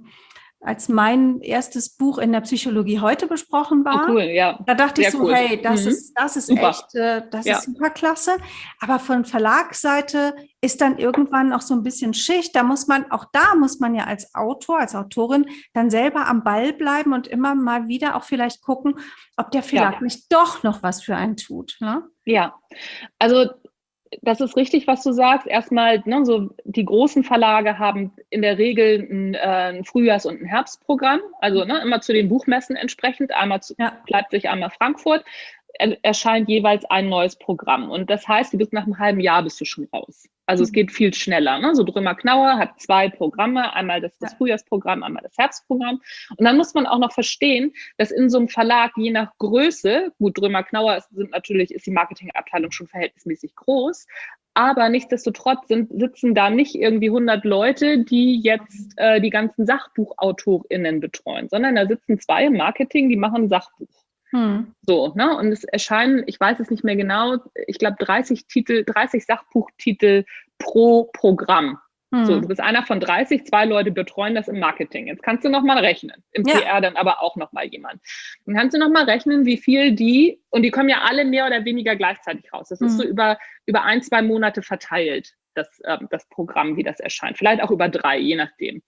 als mein erstes Buch in der Psychologie heute besprochen war. Oh cool, ja. Da dachte ich so, cool. hey, das ist super. echt, das ist super klasse. Aber von Verlagsseite ist dann irgendwann auch so ein bisschen Schicht. Da muss man ja als Autor, als Autorin dann selber am Ball bleiben und immer mal wieder auch vielleicht gucken, ob der Verlag nicht doch noch was für einen tut. Ne? Ja, also das ist richtig, was du sagst. Erstmal, so die großen Verlage haben in der Regel ein Frühjahrs- und ein Herbstprogramm, also immer zu den Buchmessen entsprechend, einmal zu Leipzig, einmal Frankfurt, erscheint jeweils ein neues Programm. Und das heißt, du bist nach einem halben Jahr bist du schon raus. Also es geht viel schneller. So Drömer-Knauer hat 2 Programme, einmal das Frühjahrsprogramm, einmal das Herbstprogramm. Und dann muss man auch noch verstehen, dass in so einem Verlag je nach Größe, gut, Drömer-Knauer ist die Marketingabteilung schon verhältnismäßig groß, aber nichtsdestotrotz sitzen da nicht irgendwie 100 Leute, die jetzt die ganzen SachbuchautorInnen betreuen, sondern da sitzen 2 im Marketing, die machen ein Sachbuch. So, und es erscheinen, ich weiß es nicht mehr genau, ich glaube 30 Sachbuchtitel pro Programm. So, du bist einer von 30, 2 Leute betreuen das im Marketing. Jetzt kannst du noch mal rechnen. Im PR dann aber auch noch mal jemand. Dann kannst du noch mal rechnen, wie viel und die kommen ja alle mehr oder weniger gleichzeitig raus. Das ist so über 1-2 Monate verteilt, das Programm, wie das erscheint. Vielleicht auch über 3, je nachdem.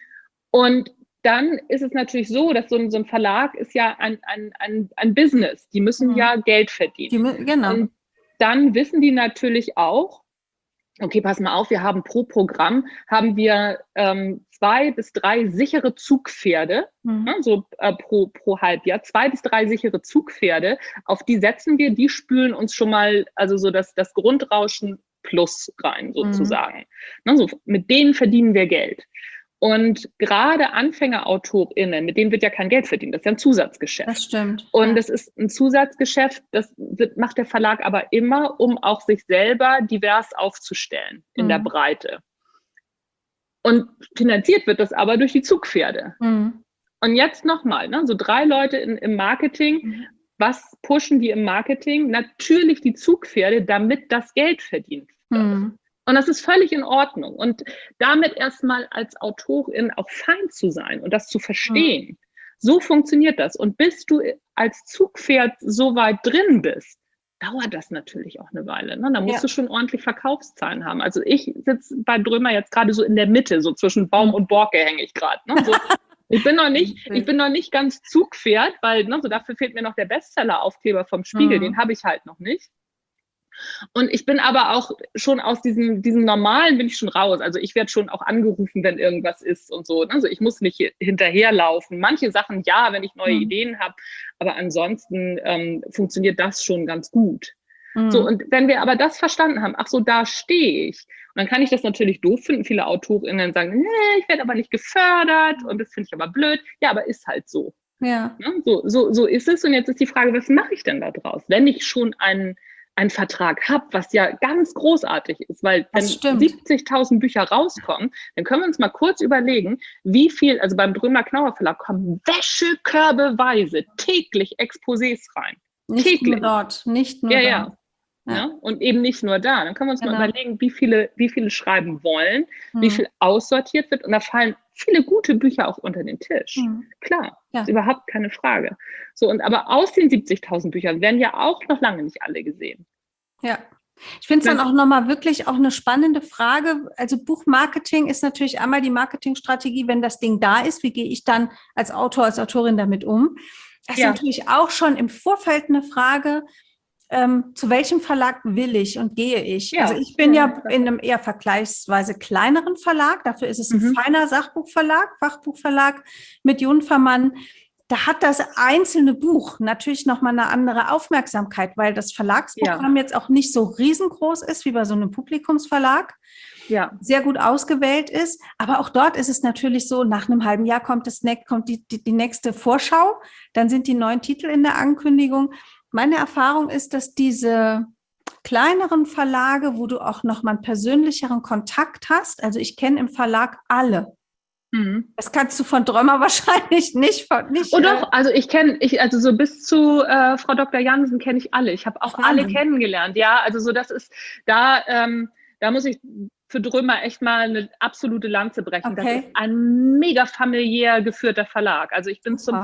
Und dann ist es natürlich so, dass so ein Verlag ist ja ein Business. Die müssen ja Geld verdienen. Genau. Und dann wissen die natürlich auch, okay, pass mal auf, wir haben pro Programm 2 bis 3 sichere Zugpferde, pro Halbjahr, 2 bis 3 sichere Zugpferde, auf die setzen wir, die spülen uns schon mal, also so das Grundrauschen plus rein sozusagen. So, mit denen verdienen wir Geld. Und gerade AnfängerautorInnen, mit denen wird ja kein Geld verdient. Das ist ja ein Zusatzgeschäft. Das stimmt. Und das ist ein Zusatzgeschäft, macht der Verlag aber immer, um auch sich selber divers aufzustellen in der Breite. Und finanziert wird das aber durch die Zugpferde. Und jetzt nochmal, so 3 Leute im Marketing. Was pushen die im Marketing? Natürlich die Zugpferde, damit das Geld verdient wird. Und das ist völlig in Ordnung. Und damit erstmal als Autorin auch fein zu sein und das zu verstehen. So funktioniert das. Und bis du als Zugpferd so weit drin bist, dauert das natürlich auch eine Weile. Da musst du schon ordentlich Verkaufszahlen haben. Also ich sitze bei Drömer jetzt gerade so in der Mitte, so zwischen Baum und Borke hänge ich gerade. So. Ich bin noch nicht ganz Zugpferd, weil so dafür fehlt mir noch der Bestseller-Aufkleber vom Spiegel. Den habe ich halt noch nicht. Und ich bin aber auch schon aus diesem normalen bin ich schon raus. Also ich werde schon auch angerufen, wenn irgendwas ist und so. Also ich muss nicht hinterherlaufen. Manche Sachen ja, wenn ich neue Ideen habe. Aber ansonsten funktioniert das schon ganz gut. So, und wenn wir aber das verstanden haben, ach so, da stehe ich. Und dann kann ich das natürlich doof finden. Viele AutorInnen sagen, nee, ich werde aber nicht gefördert und das finde ich aber blöd. Ja, aber ist halt so. Ja. So ist es. Und jetzt ist die Frage, was mache ich denn da draus? Wenn ich schon einen Vertrag habe, was ja ganz großartig ist, weil wenn 70.000 Bücher rauskommen, dann können wir uns mal kurz überlegen, wie viel, also beim Drömer-Knauer Verlag kommen wäschekörbeweise täglich Exposés rein. Nicht nur dort. Ja. Ja. Ne? Und eben nicht nur da. Dann können wir uns mal Genau. überlegen, wie viele schreiben wollen, wie Hm. viel aussortiert wird. Und da fallen viele gute Bücher auch unter den Tisch. Hm. Klar, Ja. ist überhaupt keine Frage. So, aber aus den 70.000 Büchern werden ja auch noch lange nicht alle gesehen. Ja. Ich finde es dann auch nochmal wirklich auch eine spannende Frage. Also Buchmarketing ist natürlich einmal die Marketingstrategie, wenn das Ding da ist, wie gehe ich dann als Autor, als Autorin damit um? Das ist natürlich auch schon im Vorfeld eine Frage, zu welchem Verlag will ich und gehe ich? Ja. Also ich bin ja in einem eher vergleichsweise kleineren Verlag, dafür ist es ein feiner Sachbuchverlag, Fachbuchverlag mit Junfermann. Da hat das einzelne Buch natürlich nochmal eine andere Aufmerksamkeit, weil das Verlagsprogramm jetzt auch nicht so riesengroß ist wie bei so einem Publikumsverlag. Ja. Sehr gut ausgewählt ist. Aber auch dort ist es natürlich so, nach einem halben Jahr kommt die nächste Vorschau, dann sind die neuen Titel in der Ankündigung. Meine Erfahrung ist, dass diese kleineren Verlage, wo du auch nochmal einen persönlicheren Kontakt hast, also ich kenne im Verlag alle. Das kannst du von Drömer wahrscheinlich nicht. Oh doch, also also so bis zu Frau Dr. Jansen kenne ich alle. Ich habe auch alle kennengelernt. Ja, also so das ist, da muss ich für Drömer echt mal eine absolute Lanze brechen. Okay. Das ist ein mega familiär geführter Verlag. Also ich bin zur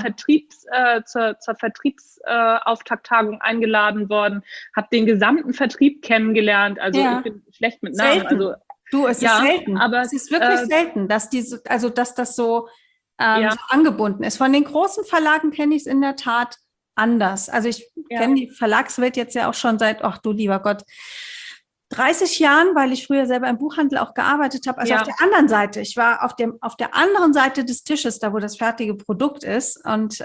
Vertriebsauftakttagung eingeladen worden, habe den gesamten Vertrieb kennengelernt. Also ich bin schlecht mit Namen. Selten. Also du, es ist selten. Aber es ist wirklich selten, dass das so angebunden ist. Von den großen Verlagen kenne ich es in der Tat anders. Also ich kenne die Verlagswelt jetzt ja auch schon seit, ach du lieber Gott, 30 Jahren, weil ich früher selber im Buchhandel auch gearbeitet habe. Also auf der anderen Seite. Ich war auf der anderen Seite des Tisches, da wo das fertige Produkt ist. Und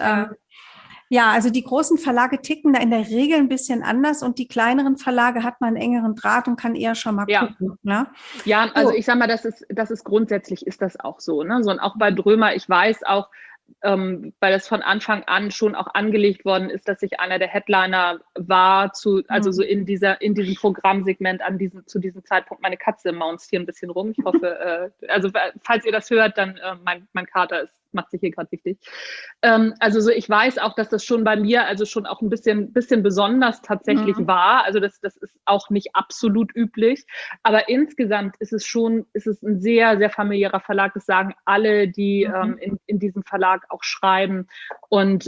also die großen Verlage ticken da in der Regel ein bisschen anders und die kleineren Verlage hat man einen engeren Draht und kann eher schon mal gucken. Ne? Ja, also ich sag mal, das ist grundsätzlich ist das auch so. Ne? So, und auch bei Drömer, ich weiß auch, weil das von Anfang an schon auch angelegt worden ist, dass ich einer der Headliner war, also so in diesem Programmsegment zu diesem Zeitpunkt. Meine Katze maunzt hier ein bisschen rum. Ich hoffe, also falls ihr das hört, dann mein Kater macht sich hier gerade wichtig. Also so, ich weiß auch, dass das schon bei mir also schon auch ein bisschen besonders tatsächlich war. Also das ist auch nicht absolut üblich. Aber insgesamt ist es ein sehr, sehr familiärer Verlag. Das sagen alle, die in diesem Verlag auch schreiben. Und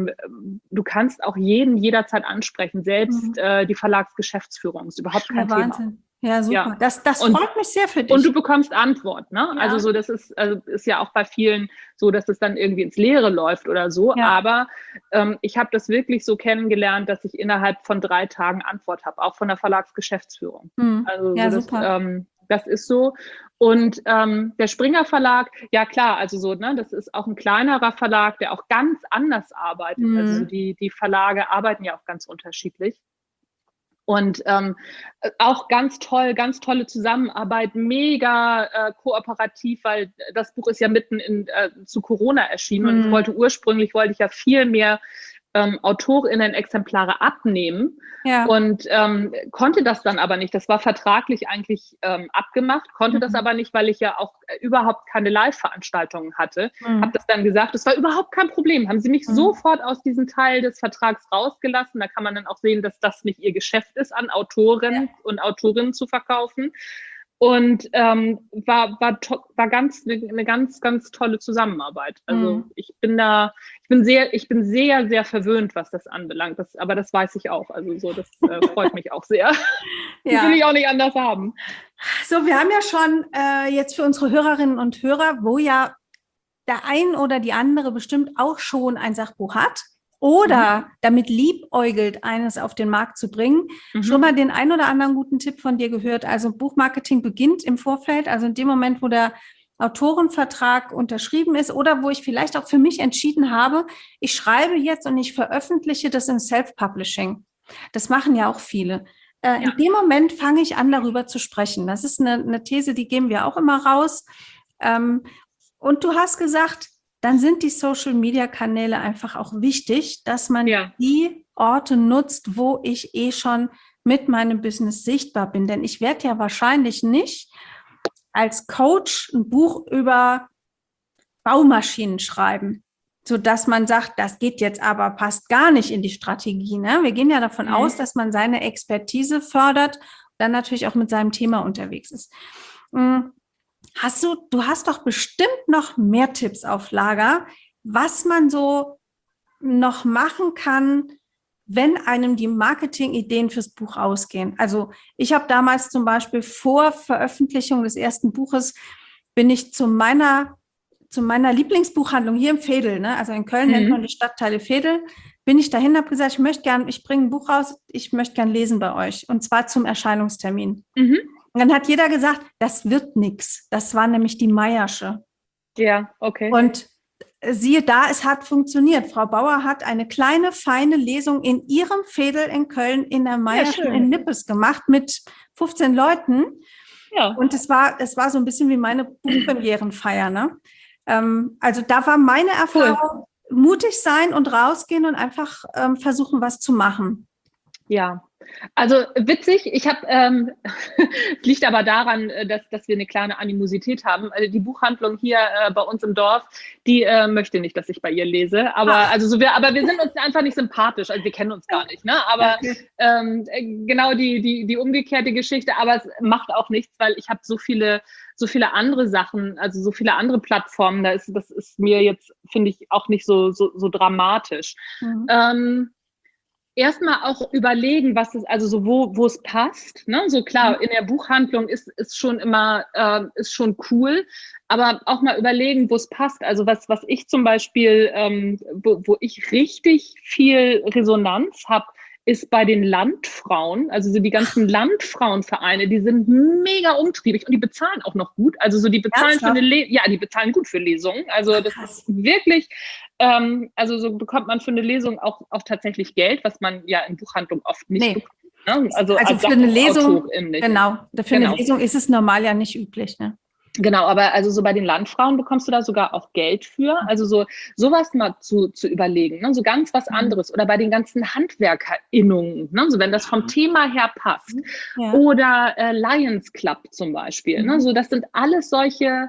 du kannst auch jeden jederzeit ansprechen, selbst die Verlagsgeschäftsführung. Ist überhaupt kein Thema. Wahnsinn. Ja, super. Ja. Das freut mich sehr für dich. Und du bekommst Antwort, ne? Ja. Also so, das ist ja auch bei vielen so, dass es dann irgendwie ins Leere läuft oder so. Ja. Aber ich habe das wirklich so kennengelernt, dass ich innerhalb von 3 Tagen Antwort habe, auch von der Verlagsgeschäftsführung. Also ja, so, super. Das ist so. Und der Springer Verlag, ja klar, also so, ne, das ist auch ein kleinerer Verlag, der auch ganz anders arbeitet. Also die Verlage arbeiten ja auch ganz unterschiedlich. Und auch ganz tolle Zusammenarbeit, mega kooperativ, weil das Buch ist ja mitten zu Corona erschienen und ursprünglich wollte ich ja viel mehr AutorInnen-Exemplare abnehmen und konnte das dann aber nicht. Das war vertraglich eigentlich abgemacht, konnte das aber nicht, weil ich ja auch überhaupt keine Live-Veranstaltungen hatte. Habe das dann gesagt, das war überhaupt kein Problem. Haben sie mich sofort aus diesem Teil des Vertrags rausgelassen. Da kann man dann auch sehen, dass das nicht ihr Geschäft ist, an Autoren und Autorinnen zu verkaufen. Und war eine ganz tolle Zusammenarbeit. Also ich bin sehr, sehr verwöhnt, was das anbelangt. Aber das weiß ich auch. Also so, das freut mich auch sehr. Das will ich auch nicht anders haben. So, wir haben ja schon jetzt für unsere Hörerinnen und Hörer, wo ja der ein oder die andere bestimmt auch schon ein Sachbuch hat oder damit liebäugelt, eines auf den Markt zu bringen, schon mal den ein oder anderen guten Tipp von dir gehört. Also Buchmarketing beginnt im Vorfeld, also in dem Moment, wo der Autorenvertrag unterschrieben ist oder wo ich vielleicht auch für mich entschieden habe, ich schreibe jetzt und ich veröffentliche das im Self-Publishing. Das machen ja auch viele. In dem Moment fange ich an, darüber zu sprechen. Das ist eine These, die geben wir auch immer raus. Und du hast gesagt, dann sind die Social-Media-Kanäle einfach auch wichtig, dass man die Orte nutzt, wo ich schon mit meinem Business sichtbar bin. Denn ich werde ja wahrscheinlich nicht als Coach ein Buch über Baumaschinen schreiben. sodass man sagt, das geht jetzt aber, passt gar nicht in die Strategie. Ne? Wir gehen ja davon aus, dass man seine Expertise fördert, dann natürlich auch mit seinem Thema unterwegs ist. Du hast doch bestimmt noch mehr Tipps auf Lager, was man so noch machen kann, wenn einem die Marketingideen fürs Buch ausgehen. Also ich habe damals zum Beispiel vor Veröffentlichung des ersten Buches bin ich zu meiner Lieblingsbuchhandlung hier im Veedel, ne? Also in Köln nennt man die Stadtteile Veedel, bin ich dahin, habe gesagt, ich bringe ein Buch raus, ich möchte gern lesen bei euch und zwar zum Erscheinungstermin. Und dann hat jeder gesagt, das wird nix. Das war nämlich die Meiersche. Ja, okay. Und siehe da, es hat funktioniert. Frau Bauer hat eine kleine, feine Lesung in ihrem Veedel in Köln in der Meiersche in Nippes gemacht mit 15 Leuten. Ja. Und es war so ein bisschen wie meine Buchpremierenfeier, ne? Also da war meine Erfahrung, mutig sein und rausgehen und einfach versuchen, was zu machen. Ja, also witzig, ich habe, es liegt aber daran, dass wir eine kleine Animosität haben. Also die Buchhandlung hier bei uns im Dorf, die möchte nicht, dass ich bei ihr lese. Aber aber wir sind uns einfach nicht sympathisch, also wir kennen uns gar nicht, ne? Aber genau die umgekehrte Geschichte, aber es macht auch nichts, weil ich habe so viele andere Sachen, also so viele andere Plattformen, das ist mir jetzt, finde ich, auch nicht so dramatisch. Erstmal auch überlegen, was es, also so wo es passt, ne? So klar, in der Buchhandlung ist schon immer, ist schon cool, aber auch mal überlegen, wo es passt. Also was ich zum Beispiel, wo ich richtig viel Resonanz habe, ist bei den Landfrauen, also so die ganzen Landfrauenvereine, die sind mega umtriebig und die bezahlen auch noch gut. Also so die bezahlen die bezahlen gut für Lesungen. Also das ist wirklich, also so bekommt man für eine Lesung auch tatsächlich Geld, was man ja in Buchhandlung oft nicht bekommt. Ne? Also für eine Lesung, eine Lesung ist es normal ja nicht üblich, ne? Genau, aber also so bei den Landfrauen bekommst du da sogar auch Geld für. Also sowas mal zu überlegen, ne? So ganz was anderes. Oder bei den ganzen HandwerkerInnen, ne? So wenn das vom Thema her passt. Ja. Oder Lions Club zum Beispiel. Ne? So das sind alles solche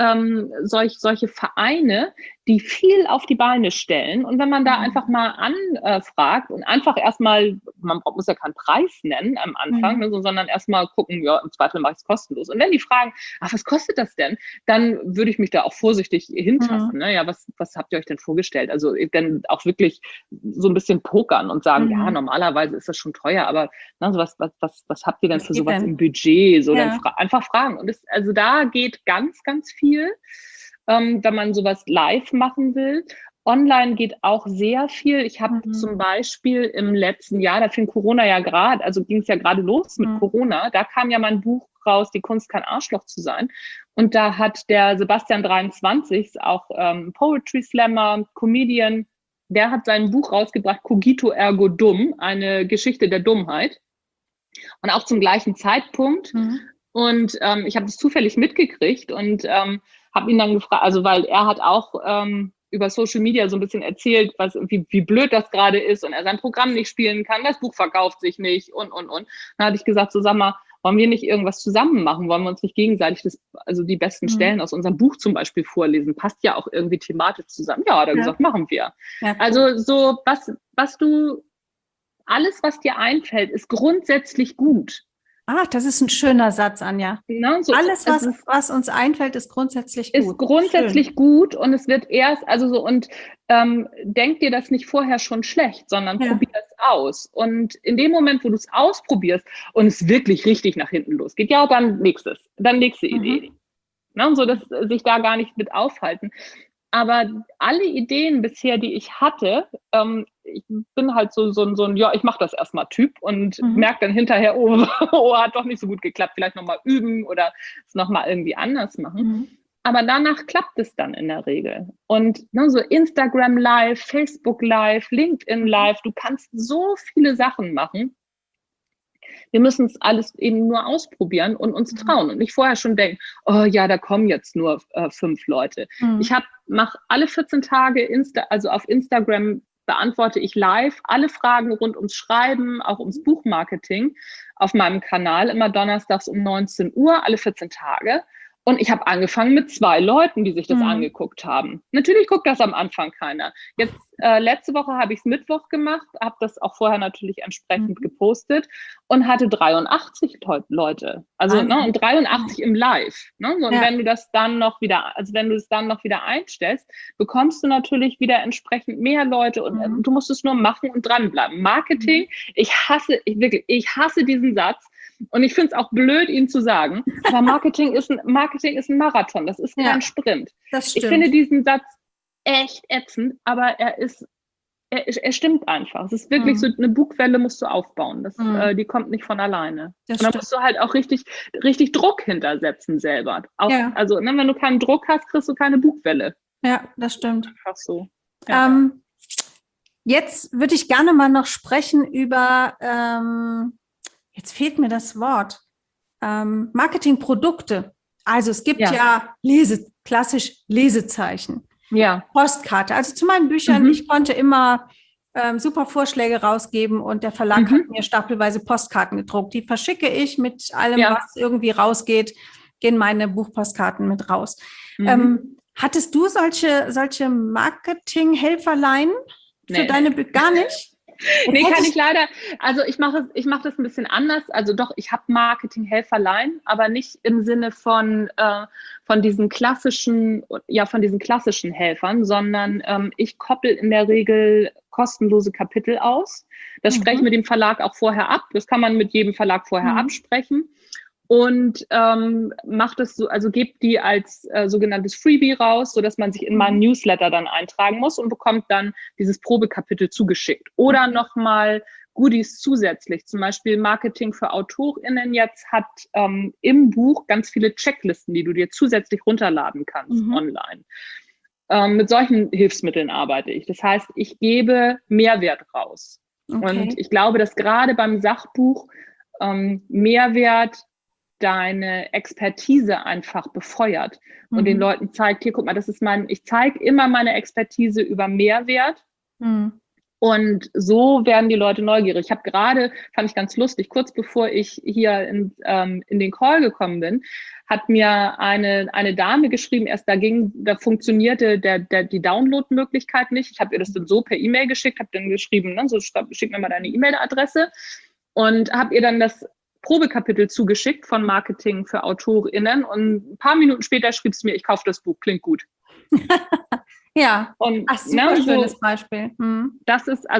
Vereine, die viel auf die Beine stellen. Und wenn man da einfach mal anfragt und einfach erstmal, man muss ja keinen Preis nennen am Anfang, ne, sondern erstmal gucken, ja, im Zweifel mache ich es kostenlos. Und wenn die fragen, was kostet das denn? Dann würde ich mich da auch vorsichtig hintasten. Ne? Ja, was habt ihr euch denn vorgestellt? Also dann auch wirklich so ein bisschen pokern und sagen, ja, normalerweise ist das schon teuer, aber ne, was habt ihr denn für sowas im Budget? So, dann einfach fragen. Und also da geht ganz, ganz viel, wenn man sowas live machen will. Online geht auch sehr viel. Ich habe zum Beispiel im letzten Jahr, da fing Corona ja gerade, also ging es ja gerade los mit Corona, da kam ja mein Buch raus, Die Kunst kein Arschloch zu sein. Und da hat der Sebastian 23, auch Poetry Slammer, Comedian, der hat sein Buch rausgebracht, Cogito ergo Dumm, eine Geschichte der Dummheit. Und auch zum gleichen Zeitpunkt. Und ich habe das zufällig mitgekriegt und habe ihn dann gefragt, also weil er hat auch über Social Media so ein bisschen erzählt, wie blöd das gerade ist und er sein Programm nicht spielen kann, das Buch verkauft sich nicht und. Dann hatte ich gesagt, so sag mal, wollen wir nicht irgendwas zusammen machen? Wollen wir uns nicht gegenseitig die besten Stellen aus unserem Buch zum Beispiel vorlesen? Passt ja auch irgendwie thematisch zusammen. Ja, hat er gesagt, machen wir. Ja, cool. Also so, alles, was dir einfällt, ist grundsätzlich gut. Das ist ein schöner Satz, Anja. Genau, so alles, was uns einfällt, ist grundsätzlich gut. Ist grundsätzlich gut und es wird erst, denk dir das nicht vorher schon schlecht, sondern probier es aus. Und in dem Moment, wo du es ausprobierst und es wirklich richtig nach hinten losgeht, ja, dann nächste Idee. Ne, so dass sich da gar nicht mit aufhalten. Aber alle Ideen bisher, die ich hatte, ich bin halt so ein, ja, ich mache das erstmal Typ und merke dann hinterher, hat doch nicht so gut geklappt, vielleicht nochmal üben oder es nochmal irgendwie anders machen. Aber danach klappt es dann in der Regel. Und so Instagram Live, Facebook Live, LinkedIn Live, du kannst so viele Sachen machen. Wir müssen es alles eben nur ausprobieren und uns trauen und nicht vorher schon denken, oh ja, da kommen jetzt nur 5 Leute. Ich mache alle 14 Tage auf Instagram beantworte ich live alle Fragen rund ums Schreiben, auch ums Buchmarketing auf meinem Kanal, immer donnerstags um 19 Uhr, alle 14 Tage. Und ich habe angefangen mit 2 Leuten, die sich das angeguckt haben. Natürlich guckt das am Anfang keiner. Jetzt letzte Woche habe ich es Mittwoch gemacht, habe das auch vorher natürlich entsprechend gepostet und hatte 83 Leute. Also ne, und 83 im Live. Ne? So, und wenn du das dann noch wieder, also wenn du es dann noch wieder einstellst, bekommst du natürlich wieder entsprechend mehr Leute und du musst es nur machen und dranbleiben. Marketing, ich hasse diesen Satz. Und ich finde es auch blöd, ihn zu sagen, aber Marketing ist ein Marathon, das ist kein Sprint. Das stimmt. Ich finde diesen Satz echt ätzend, aber er stimmt einfach. Es ist wirklich so, eine Bugwelle musst du aufbauen. Die kommt nicht von alleine. Und da musst du halt auch richtig Druck hintersetzen selber. Auch, also, ne, wenn du keinen Druck hast, kriegst du keine Bugwelle. Ja, das stimmt. Einfach so. Ja. Jetzt würde ich gerne mal noch sprechen über jetzt fehlt mir das Wort. Marketingprodukte. Also es gibt ja klassisch Lesezeichen. Ja. Postkarte. Also zu meinen Büchern, ich konnte immer super Vorschläge rausgeben und der Verlag hat mir stapelweise Postkarten gedruckt. Die verschicke ich mit allem, was irgendwie rausgeht, gehen meine Buchpostkarten mit raus. Hattest du solche Marketing-Helferlein für deine Bücher? Gar nicht? Nee, kann ich leider, also ich mache das ein bisschen anders. Also doch, ich habe Marketing-Helferlein, aber nicht im Sinne von diesen klassischen Helfern, sondern ich koppel in der Regel kostenlose Kapitel aus. Das spreche ich mit dem Verlag auch vorher ab. Das kann man mit jedem Verlag vorher absprechen. Und macht es so, also gebt die als sogenanntes Freebie raus, sodass man sich in meinen Newsletter dann eintragen muss und bekommt dann dieses Probekapitel zugeschickt. Oder nochmal Goodies zusätzlich, zum Beispiel Marketing für AutorInnen jetzt hat im Buch ganz viele Checklisten, die du dir zusätzlich runterladen kannst online. Mit solchen Hilfsmitteln arbeite ich. Das heißt, ich gebe Mehrwert raus. Und ich glaube, dass gerade beim Sachbuch Mehrwert deine Expertise einfach befeuert und den Leuten zeigt, hier, guck mal, ich zeige immer meine Expertise über Mehrwert und so werden die Leute neugierig. Ich habe gerade, fand ich ganz lustig, kurz bevor ich hier in den Call gekommen bin, hat mir eine Dame geschrieben, da funktionierte die Download-Möglichkeit nicht. Ich habe ihr das dann so per E-Mail geschickt, habe dann geschrieben, ne, so schick mir mal deine E-Mail-Adresse und habe ihr dann das Probekapitel zugeschickt von Marketing für AutorInnen und ein paar Minuten später schrieb es mir, ich kaufe das Buch, klingt gut. Ja, und super schönes Beispiel. Das ist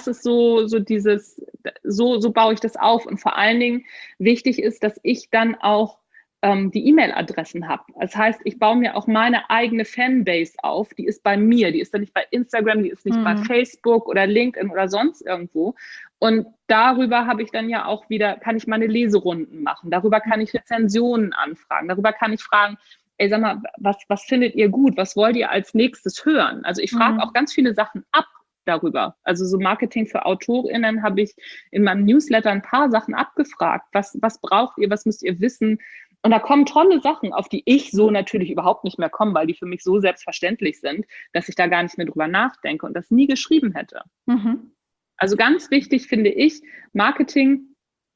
so baue ich das auf und vor allen Dingen wichtig ist, dass ich dann auch die E-Mail-Adressen habe. Das heißt, ich baue mir auch meine eigene Fanbase auf, die ist bei mir, die ist dann nicht bei Instagram, die ist nicht bei Facebook oder LinkedIn oder sonst irgendwo. Und darüber habe ich dann ja auch wieder, kann ich meine Leserunden machen, darüber kann ich Rezensionen anfragen, darüber kann ich fragen, ey, sag mal, was findet ihr gut, was wollt ihr als nächstes hören? Also ich frage auch ganz viele Sachen ab darüber. Also so Marketing für AutorInnen habe ich in meinem Newsletter ein paar Sachen abgefragt. Was braucht ihr, was müsst ihr wissen? Und da kommen tolle Sachen, auf die ich so natürlich überhaupt nicht mehr komme, weil die für mich so selbstverständlich sind, dass ich da gar nicht mehr drüber nachdenke und das nie geschrieben hätte. Also ganz wichtig finde ich, Marketing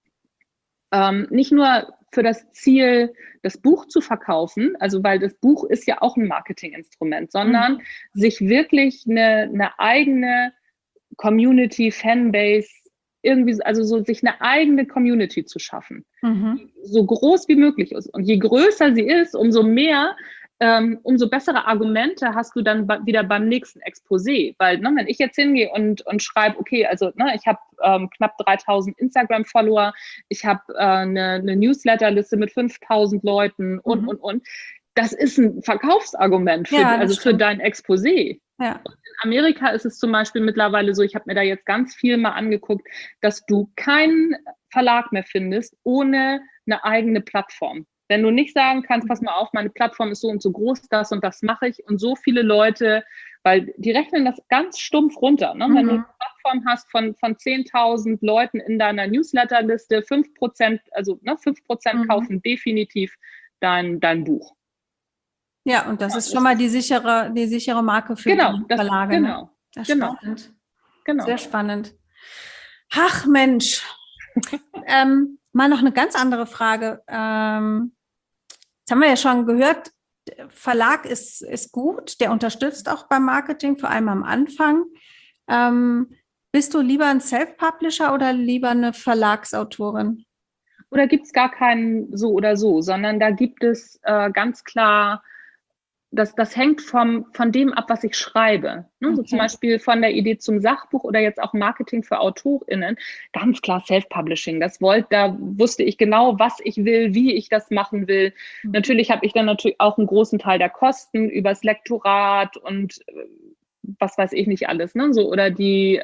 nicht nur für das Ziel, das Buch zu verkaufen, also weil das Buch ist ja auch ein Marketinginstrument, sondern sich wirklich eine eigene Community, Fanbase, irgendwie, also so sich eine eigene Community zu schaffen, so groß wie möglich ist. Und je größer sie ist, umso mehr, umso bessere Argumente hast du dann wieder beim nächsten Exposé. Weil, ne, wenn ich jetzt hingehe und schreibe, okay, also ne, ich habe knapp 3000 Instagram-Follower, ich habe eine Newsletterliste mit 5000 Leuten und. Das ist ein Verkaufsargument für dein Exposé. Ja. In Amerika ist es zum Beispiel mittlerweile so, ich habe mir da jetzt ganz viel mal angeguckt, dass du keinen Verlag mehr findest ohne eine eigene Plattform. Wenn du nicht sagen kannst, pass mal auf, meine Plattform ist so und so groß, das und das mache ich und so viele Leute, weil die rechnen das ganz stumpf runter. Ne? Wenn du eine Plattform hast von 10.000 Leuten in deiner Newsletterliste, 5%, also ne, 5% kaufen definitiv dein Buch. Ja, und das ist schon mal die sichere Marke für die Verlage. Genau. Das ist spannend. Genau. Sehr spannend. Ach Mensch. Mal noch eine ganz andere Frage. Jetzt haben wir ja schon gehört, Verlag ist gut, der unterstützt auch beim Marketing, vor allem am Anfang. Bist du lieber ein Self-Publisher oder lieber eine Verlagsautorin? Oder gibt es gar keinen so oder so, sondern da gibt es ganz klar, das hängt von dem ab, was ich schreibe. Ne? Okay. So zum Beispiel von der Idee zum Sachbuch oder jetzt auch Marketing für AutorInnen. Ganz klar Self-Publishing. Da wusste ich genau, was ich will, wie ich das machen will. Natürlich habe ich dann natürlich auch einen großen Teil der Kosten übers Lektorat und was weiß ich nicht alles. Ne? So, oder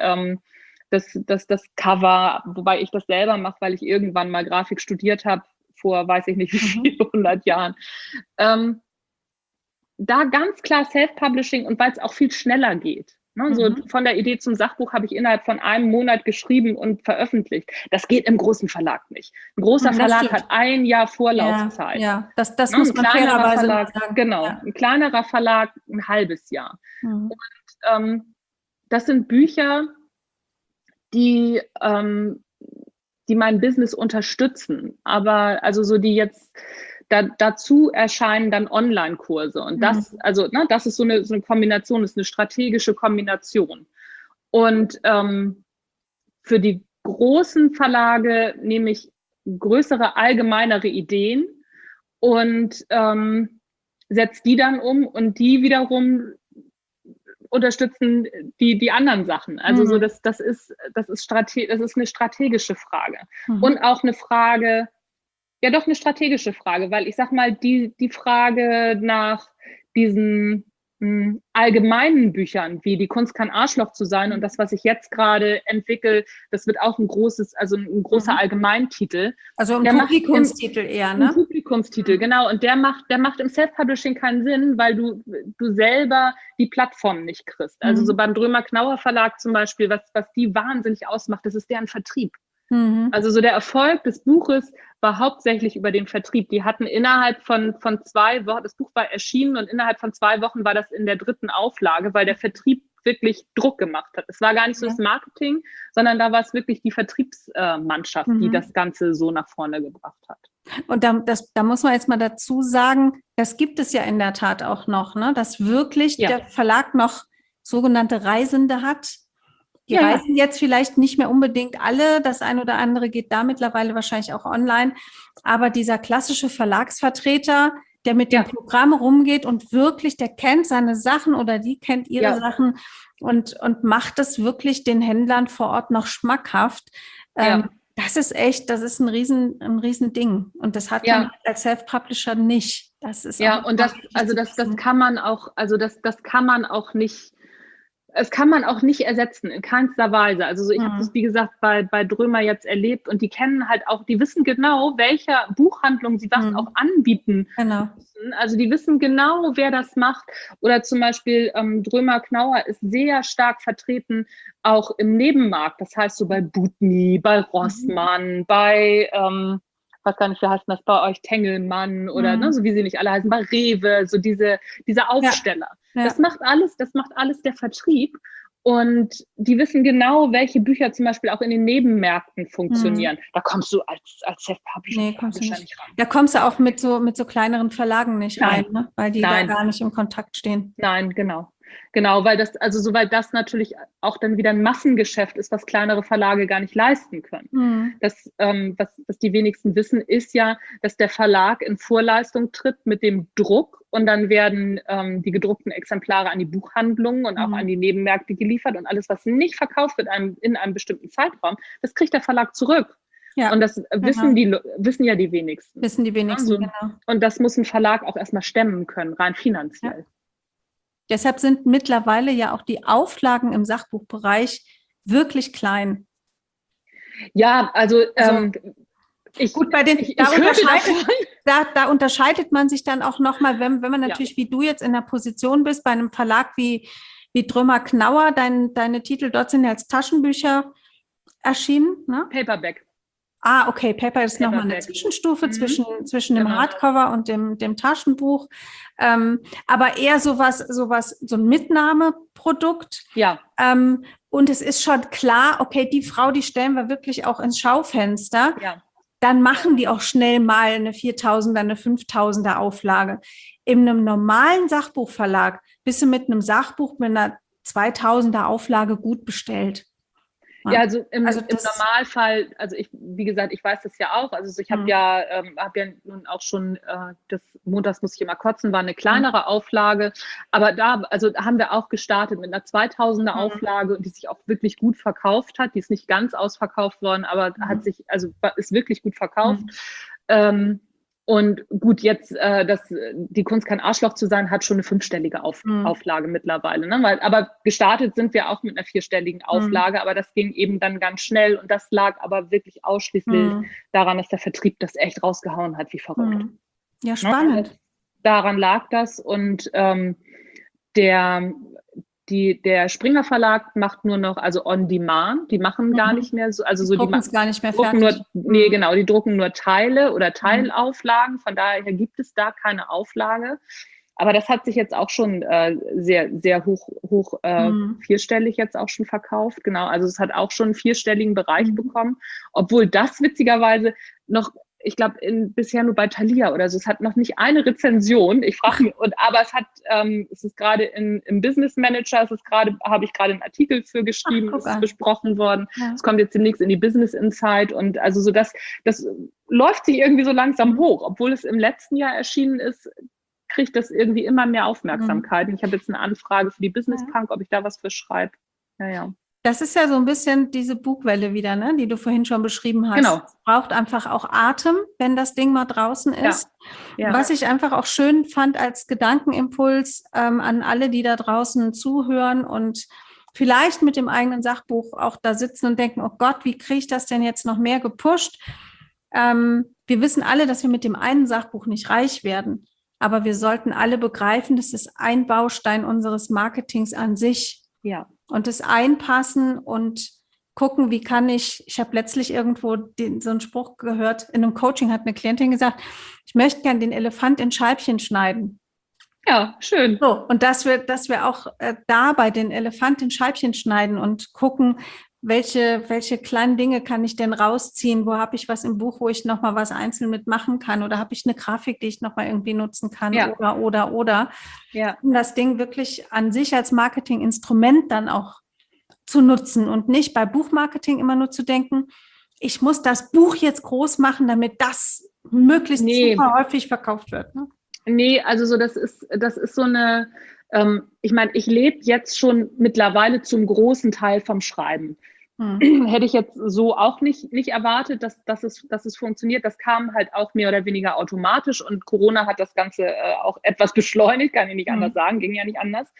das Cover, wobei ich das selber mache, weil ich irgendwann mal Grafik studiert habe, vor weiß ich nicht wie viele 100 Jahren. Da ganz klar Self-Publishing und weil es auch viel schneller geht. Ne? So von der Idee zum Sachbuch habe ich innerhalb von einem Monat geschrieben und veröffentlicht. Das geht im großen Verlag nicht. Ein großer Verlag hat ein Jahr Vorlaufzeit. Ja, das muss man fairerweise sagen. Genau, ein kleinerer Verlag ein halbes Jahr. Und das sind Bücher, die mein Business unterstützen, aber also so die jetzt dazu erscheinen dann Online-Kurse und das, also das ist so eine Kombination, ist eine strategische Kombination. Und für die großen Verlage nehme ich größere, allgemeinere Ideen und setze die dann um und die wiederum unterstützen die anderen Sachen. Also so das ist eine strategische Frage und auch eine Frage. Ja, doch eine strategische Frage, weil ich sag mal, die Frage nach diesen allgemeinen Büchern, wie die Kunst kann Arschloch zu sein und das, was ich jetzt gerade entwickle, das wird auch ein großer Allgemeintitel. Also ein Publikumstitel eher, ne? Ein Publikumstitel, genau. Und der macht im Self-Publishing keinen Sinn, weil du selber die Plattform nicht kriegst. Also so beim Drömer-Knauer Verlag zum Beispiel, was die wahnsinnig ausmacht, das ist deren Vertrieb. Also so der Erfolg des Buches war hauptsächlich über den Vertrieb. Die hatten innerhalb von 2 Wochen, das Buch war erschienen und innerhalb von 2 Wochen war das in der 3. Auflage, weil der Vertrieb wirklich Druck gemacht hat. Es war gar nicht so das Marketing, sondern da war es wirklich die Vertriebsmannschaft, die das Ganze so nach vorne gebracht hat. Und da muss man jetzt mal dazu sagen, das gibt es ja in der Tat auch noch, ne? Dass wirklich der Verlag noch sogenannte Reisende hat. Die reisen jetzt vielleicht nicht mehr unbedingt alle, das ein oder andere geht da mittlerweile wahrscheinlich auch online, aber dieser klassische Verlagsvertreter, der mit dem Programm rumgeht und wirklich, der kennt seine Sachen oder die kennt ihre Sachen und macht es wirklich den Händlern vor Ort noch schmackhaft. Das ist ein riesen Ding und das hat man als Self-Publisher nicht. Das ist und das kann man auch nicht. Es kann man auch nicht ersetzen, in keinster Weise. Also so, ich habe das, wie gesagt, bei Drömer jetzt erlebt und die kennen halt auch, die wissen genau, welcher Buchhandlung sie was auch anbieten müssen. Also die wissen genau, wer das macht. Oder zum Beispiel Drömer-Knauer ist sehr stark vertreten, auch im Nebenmarkt. Das heißt so bei Butni, bei Rossmann, bei weiß gar nicht, wie heißt das bei euch, Tengelmann oder so wie sie nicht alle heißen, bei Rewe, so diese Aufsteller. Ja. Das macht alles der Vertrieb und die wissen genau, welche Bücher zum Beispiel auch in den Nebenmärkten funktionieren. Da kommst du als Self-Publisher nicht rein. Da kommst du auch mit so kleineren Verlagen nicht rein, ne? Weil die da gar nicht im Kontakt stehen. Nein, genau. Genau, weil das natürlich auch dann wieder ein Massengeschäft ist, was kleinere Verlage gar nicht leisten können. Was die wenigsten wissen, ist ja, dass der Verlag in Vorleistung tritt mit dem Druck und dann werden die gedruckten Exemplare an die Buchhandlungen und auch an die Nebenmärkte geliefert und alles, was nicht verkauft wird in einem bestimmten Zeitraum, das kriegt der Verlag zurück. Ja, und das wissen ja die wenigsten. Wissen die wenigsten, genau. Und das muss ein Verlag auch erstmal stemmen können, rein finanziell. Ja. Deshalb sind mittlerweile ja auch die Auflagen im Sachbuchbereich wirklich klein. Ja, also da unterscheidet man sich dann auch nochmal, wenn man natürlich wie du jetzt in der Position bist, bei einem Verlag wie Drömer-Knauer, deine Titel dort sind ja als Taschenbücher erschienen. Ne? Paperback. Ah, okay, Paper ist nochmal eine Zwischenstufe zwischen dem Hardcover und dem Taschenbuch. Aber eher so ein Mitnahmeprodukt. Ja. Und es ist schon klar, okay, die Frau, die stellen wir wirklich auch ins Schaufenster. Ja. dann machen die auch schnell mal eine 4.000er, eine 5.000er Auflage. In einem normalen Sachbuchverlag bist du mit einem Sachbuch mit einer 2.000er Auflage gut bestellt. Ja, also im Normalfall, also wie gesagt, ich weiß das ja auch, also ich habe ja nun auch schon, das Montags muss ich immer kotzen, war eine kleinere Auflage, aber da haben wir auch gestartet mit einer 2.000er Auflage, die sich auch wirklich gut verkauft hat, die ist nicht ganz ausverkauft worden, aber ist wirklich gut verkauft. Und gut, jetzt, die Kunst kein Arschloch zu sein, hat schon eine 5-stellige Auflage mittlerweile. Ne? Aber gestartet sind wir auch mit einer 4-stelligen Auflage, aber das ging eben dann ganz schnell und das lag aber wirklich ausschließlich daran, dass der Vertrieb das echt rausgehauen hat, wie verrückt. Ja, spannend. Ne? Daran lag das und der Springer Verlag macht nur noch, also on demand, die machen gar nicht mehr so, also die drucken es gar nicht mehr fertig. Die drucken nur Teile oder Teilauflagen, von daher gibt es da keine Auflage. Aber das hat sich jetzt auch schon sehr, sehr hoch vierstellig jetzt auch schon verkauft. Genau, also es hat auch schon einen 4-stelligen Bereich bekommen, obwohl das witzigerweise noch, ich glaube, bisher nur bei Thalia oder so. Es hat noch nicht eine Rezension. Ich frage mich, aber es ist gerade im Business Manager, habe ich gerade einen Artikel für geschrieben, es ist besprochen worden. Es kommt jetzt demnächst in die Business Insight und also so das läuft sich irgendwie so langsam hoch, obwohl es im letzten Jahr erschienen ist, kriegt das irgendwie immer mehr Aufmerksamkeit. Ich habe jetzt eine Anfrage für die Business Punk, ob ich da was für schreibe. Ja. Das ist ja so ein bisschen diese Bugwelle wieder, ne, die du vorhin schon beschrieben hast. Genau. Es braucht einfach auch Atem, wenn das Ding mal draußen ist. Ja. Was ich einfach auch schön fand als Gedankenimpuls an alle, die da draußen zuhören und vielleicht mit dem eigenen Sachbuch auch da sitzen und denken, oh Gott, wie kriege ich das denn jetzt noch mehr gepusht? Wir wissen alle, dass wir mit dem einen Sachbuch nicht reich werden, aber wir sollten alle begreifen, das ist ein Baustein unseres Marketings an sich. Ja. Und das einpassen und gucken, wie kann ich habe letztlich irgendwo so einen Spruch gehört, in einem Coaching hat eine Klientin gesagt, ich möchte gerne den Elefant in Scheibchen schneiden. Ja, schön. So, und dass wir auch da bei den Elefant in Scheibchen schneiden und gucken, welche kleinen Dinge kann ich denn rausziehen? Wo habe ich was im Buch, wo ich nochmal was einzeln mitmachen kann? Oder habe ich eine Grafik, die ich nochmal irgendwie nutzen kann? Ja. Oder. Ja. Um das Ding wirklich an sich als Marketinginstrument dann auch zu nutzen und nicht bei Buchmarketing immer nur zu denken, ich muss das Buch jetzt groß machen, damit das möglichst super häufig verkauft wird. Ne? Nee, also so das ist so eine, ich meine, ich lebe jetzt schon mittlerweile zum großen Teil vom Schreiben. Hätte ich jetzt so auch nicht erwartet, dass es funktioniert. Das kam halt auch mehr oder weniger automatisch und Corona hat das Ganze auch etwas beschleunigt, kann ich nicht anders sagen, ging ja nicht anders.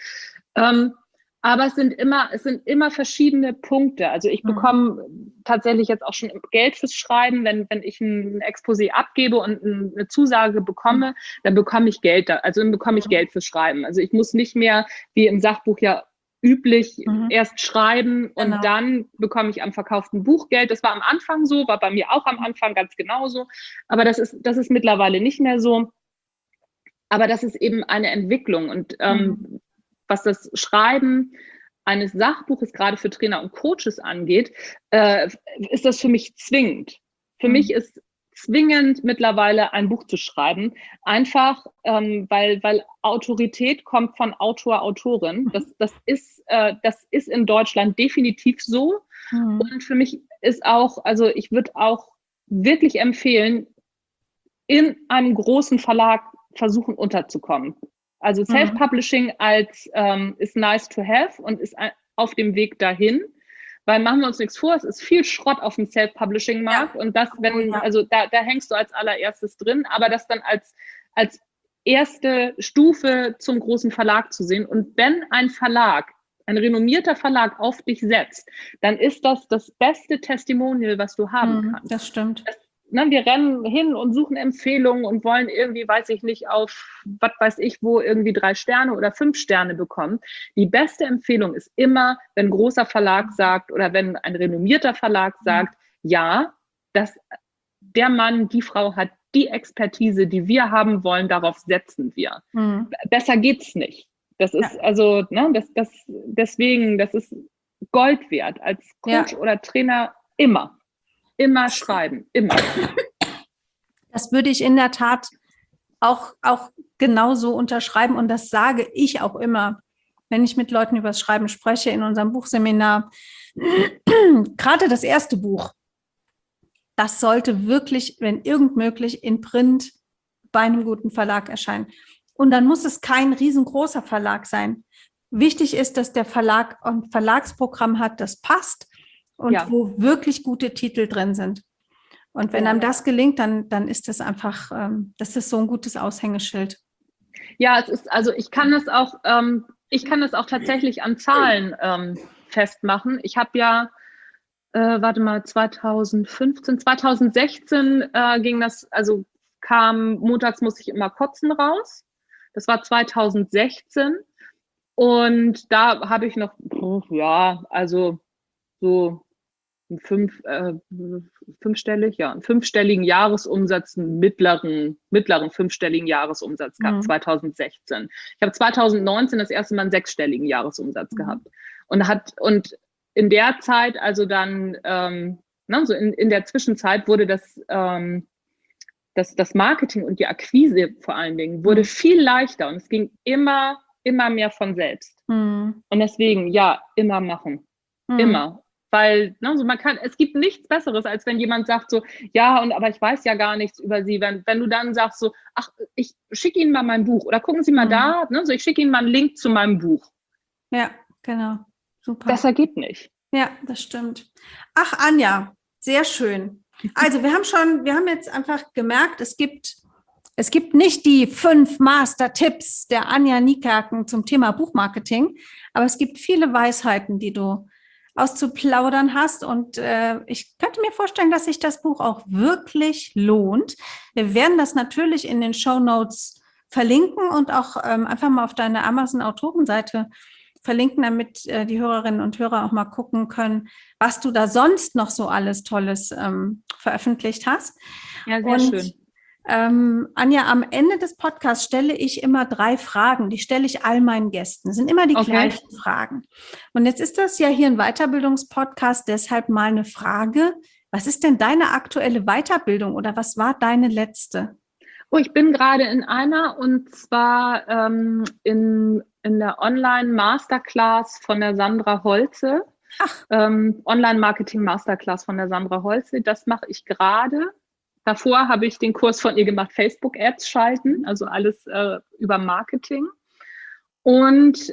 Aber es sind immer verschiedene Punkte. Also ich bekomme tatsächlich jetzt auch schon Geld fürs Schreiben. Wenn ich ein Exposé abgebe und eine Zusage bekomme, dann bekomme ich Geld Geld fürs Schreiben. Also ich muss nicht mehr, wie im Sachbuch ja üblich, erst schreiben und dann bekomme ich am verkauften Buch Geld. Das war am Anfang so, war bei mir auch am Anfang ganz genauso. Aber das ist mittlerweile nicht mehr so. Aber das ist eben eine Entwicklung. Und was das Schreiben eines Sachbuches gerade für Trainer und Coaches angeht, ist das für mich zwingend. Für mich ist zwingend mittlerweile ein Buch zu schreiben, einfach weil Autorität kommt von Autor, Autorin. Das ist in Deutschland definitiv so. Und für mich ist auch, also ich würde auch wirklich empfehlen, in einem großen Verlag versuchen unterzukommen. Also Self-Publishing ist nice to have und ist auf dem Weg dahin. Weil machen wir uns nichts vor, es ist viel Schrott auf dem Self-Publishing-Markt und da hängst du als allererstes drin, aber das dann als erste Stufe zum großen Verlag zu sehen. Und wenn ein renommierter Verlag auf dich setzt, dann ist das beste Testimonial, was du haben kannst. Das stimmt. Wir rennen hin und suchen Empfehlungen und wollen irgendwie, weiß ich nicht, auf was weiß ich wo irgendwie 3 Sterne oder 5 Sterne bekommen. Die beste Empfehlung ist immer, wenn ein großer Verlag sagt oder wenn ein renommierter Verlag sagt, ja, der Mann, die Frau hat die Expertise, die wir haben wollen, darauf setzen wir. Besser geht's nicht. Das ist deswegen, das ist Gold wert als Coach oder Trainer immer. Immer schreiben, immer. Das würde ich in der Tat auch genauso unterschreiben. Und das sage ich auch immer, wenn ich mit Leuten über das Schreiben spreche in unserem Buchseminar. Gerade das erste Buch, das sollte wirklich, wenn irgend möglich, in Print bei einem guten Verlag erscheinen. Und dann muss es kein riesengroßer Verlag sein. Wichtig ist, dass der Verlag ein Verlagsprogramm hat, das passt und wo wirklich gute Titel drin sind. Und wenn einem das gelingt, dann ist das einfach, das ist so ein gutes Aushängeschild. Ja, es ist, also ich kann das auch tatsächlich an Zahlen festmachen. Ich habe ja, 2016 ging das, also kam montags muss ich immer kotzen raus. Das war 2016. Und da habe ich noch, also so einen fünfstelligen Jahresumsatz, einen mittleren fünfstelligen Jahresumsatz gehabt, 2016. Ich habe 2019 das erste Mal einen sechsstelligen Jahresumsatz gehabt. Und in der Zeit, also dann, so in der Zwischenzeit wurde das Marketing und die Akquise vor allen Dingen wurde viel leichter und es ging immer mehr von selbst. Und deswegen, immer machen. Immer. Weil es gibt nichts Besseres, als wenn jemand sagt so, aber ich weiß ja gar nichts über Sie. Wenn du dann sagst so, ach, ich schicke Ihnen mal mein Buch oder gucken Sie mal da, ich schicke Ihnen mal einen Link zu meinem Buch. Ja, genau. Super. Besser geht nicht. Ja, das stimmt. Ach, Anja, sehr schön. Also wir haben jetzt einfach gemerkt, es gibt nicht die 5 Master-Tipps der Anja Niekerken zum Thema Buchmarketing, aber es gibt viele Weisheiten, die du auszuplaudern hast. Und ich könnte mir vorstellen, dass sich das Buch auch wirklich lohnt. Wir werden das natürlich in den Shownotes verlinken und auch einfach mal auf deine Amazon-Autorenseite verlinken, damit die Hörerinnen und Hörer auch mal gucken können, was du da sonst noch so alles Tolles veröffentlicht hast. Ja, sehr schön. Anja, am Ende des Podcasts stelle ich immer 3 Fragen. Die stelle ich all meinen Gästen. Das sind immer die gleichen Fragen. Und jetzt ist das ja hier ein Weiterbildungspodcast, deshalb mal eine Frage. Was ist denn deine aktuelle Weiterbildung oder was war deine letzte? Oh, ich bin gerade in einer und zwar in der Online-Masterclass von der Sandra Holze. Online-Marketing-Masterclass von der Sandra Holze. Das mache ich gerade. Davor habe ich den Kurs von ihr gemacht, Facebook-Ads schalten, also alles über Marketing. Und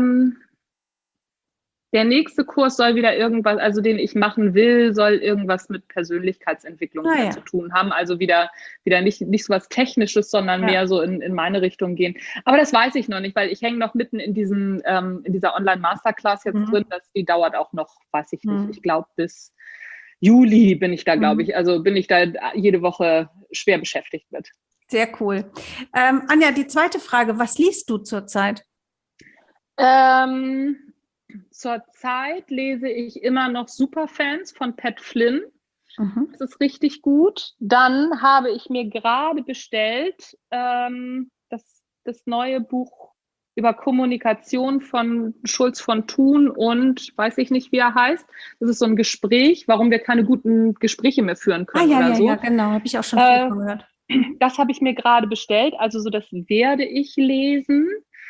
der nächste Kurs soll wieder irgendwas, also den ich machen will, soll irgendwas mit Persönlichkeitsentwicklung zu tun haben. Also wieder nicht so was Technisches, sondern mehr so in meine Richtung gehen. Aber das weiß ich noch nicht, weil ich hänge noch mitten in dieser Online-Masterclass jetzt drin. Die dauert auch noch, weiß ich nicht, ich glaube bis Juli bin ich da, glaube ich. Also bin ich da jede Woche schwer beschäftigt mit. Sehr cool. Anja, die zweite Frage, was liest du zurzeit? Zurzeit lese ich immer noch Superfans von Pat Flynn. Das ist richtig gut. Dann habe ich mir gerade bestellt das neue Buch über Kommunikation von Schulz von Thun und weiß ich nicht, wie er heißt. Das ist so ein Gespräch, warum wir keine guten Gespräche mehr führen können. Ja, genau, habe ich auch schon viel von gehört. Das habe ich mir gerade bestellt, also so das werde ich lesen.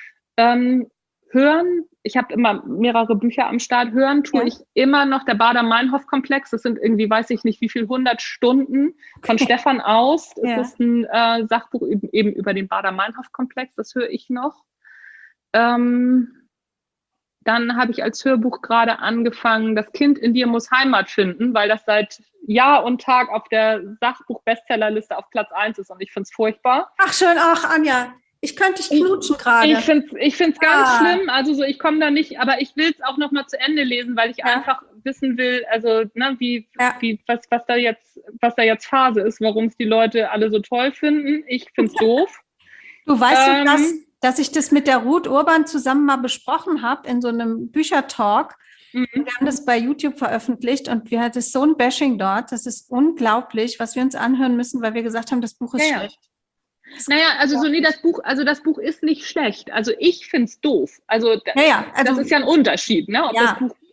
Hören, ich habe immer mehrere Bücher am Start. Hören tue ich immer noch der Baader-Meinhof-Komplex. Das sind irgendwie, weiß ich nicht, wie viel 100 Stunden von Stefan Aust. Das ist ein Sachbuch eben über den Baader-Meinhof-Komplex. Das höre ich noch. Dann habe ich als Hörbuch gerade angefangen, Das Kind in dir muss Heimat finden, weil das seit Jahr und Tag auf der Sachbuch-Bestsellerliste auf Platz 1 ist und ich finde es furchtbar. Ach schön, ach Anja, ich könnte dich knutschen gerade. Ich find's ganz schlimm, also so, ich komme da nicht, aber ich will es auch noch mal zu Ende lesen, weil ich einfach wissen will, also was da jetzt Phase ist, warum es die Leute alle so toll finden. Ich finde es doof. Du weißt dass ich das mit der Ruth Urban zusammen mal besprochen habe in so einem Büchertalk. Wir haben das bei YouTube veröffentlicht und wir hatten so ein Bashing dort. Das ist unglaublich, was wir uns anhören müssen, weil wir gesagt haben, das Buch ist schlecht. Naja, also das Buch ist nicht schlecht. Also ich finde es doof. Also das ist ja ein Unterschied, ne? Ob das Buch,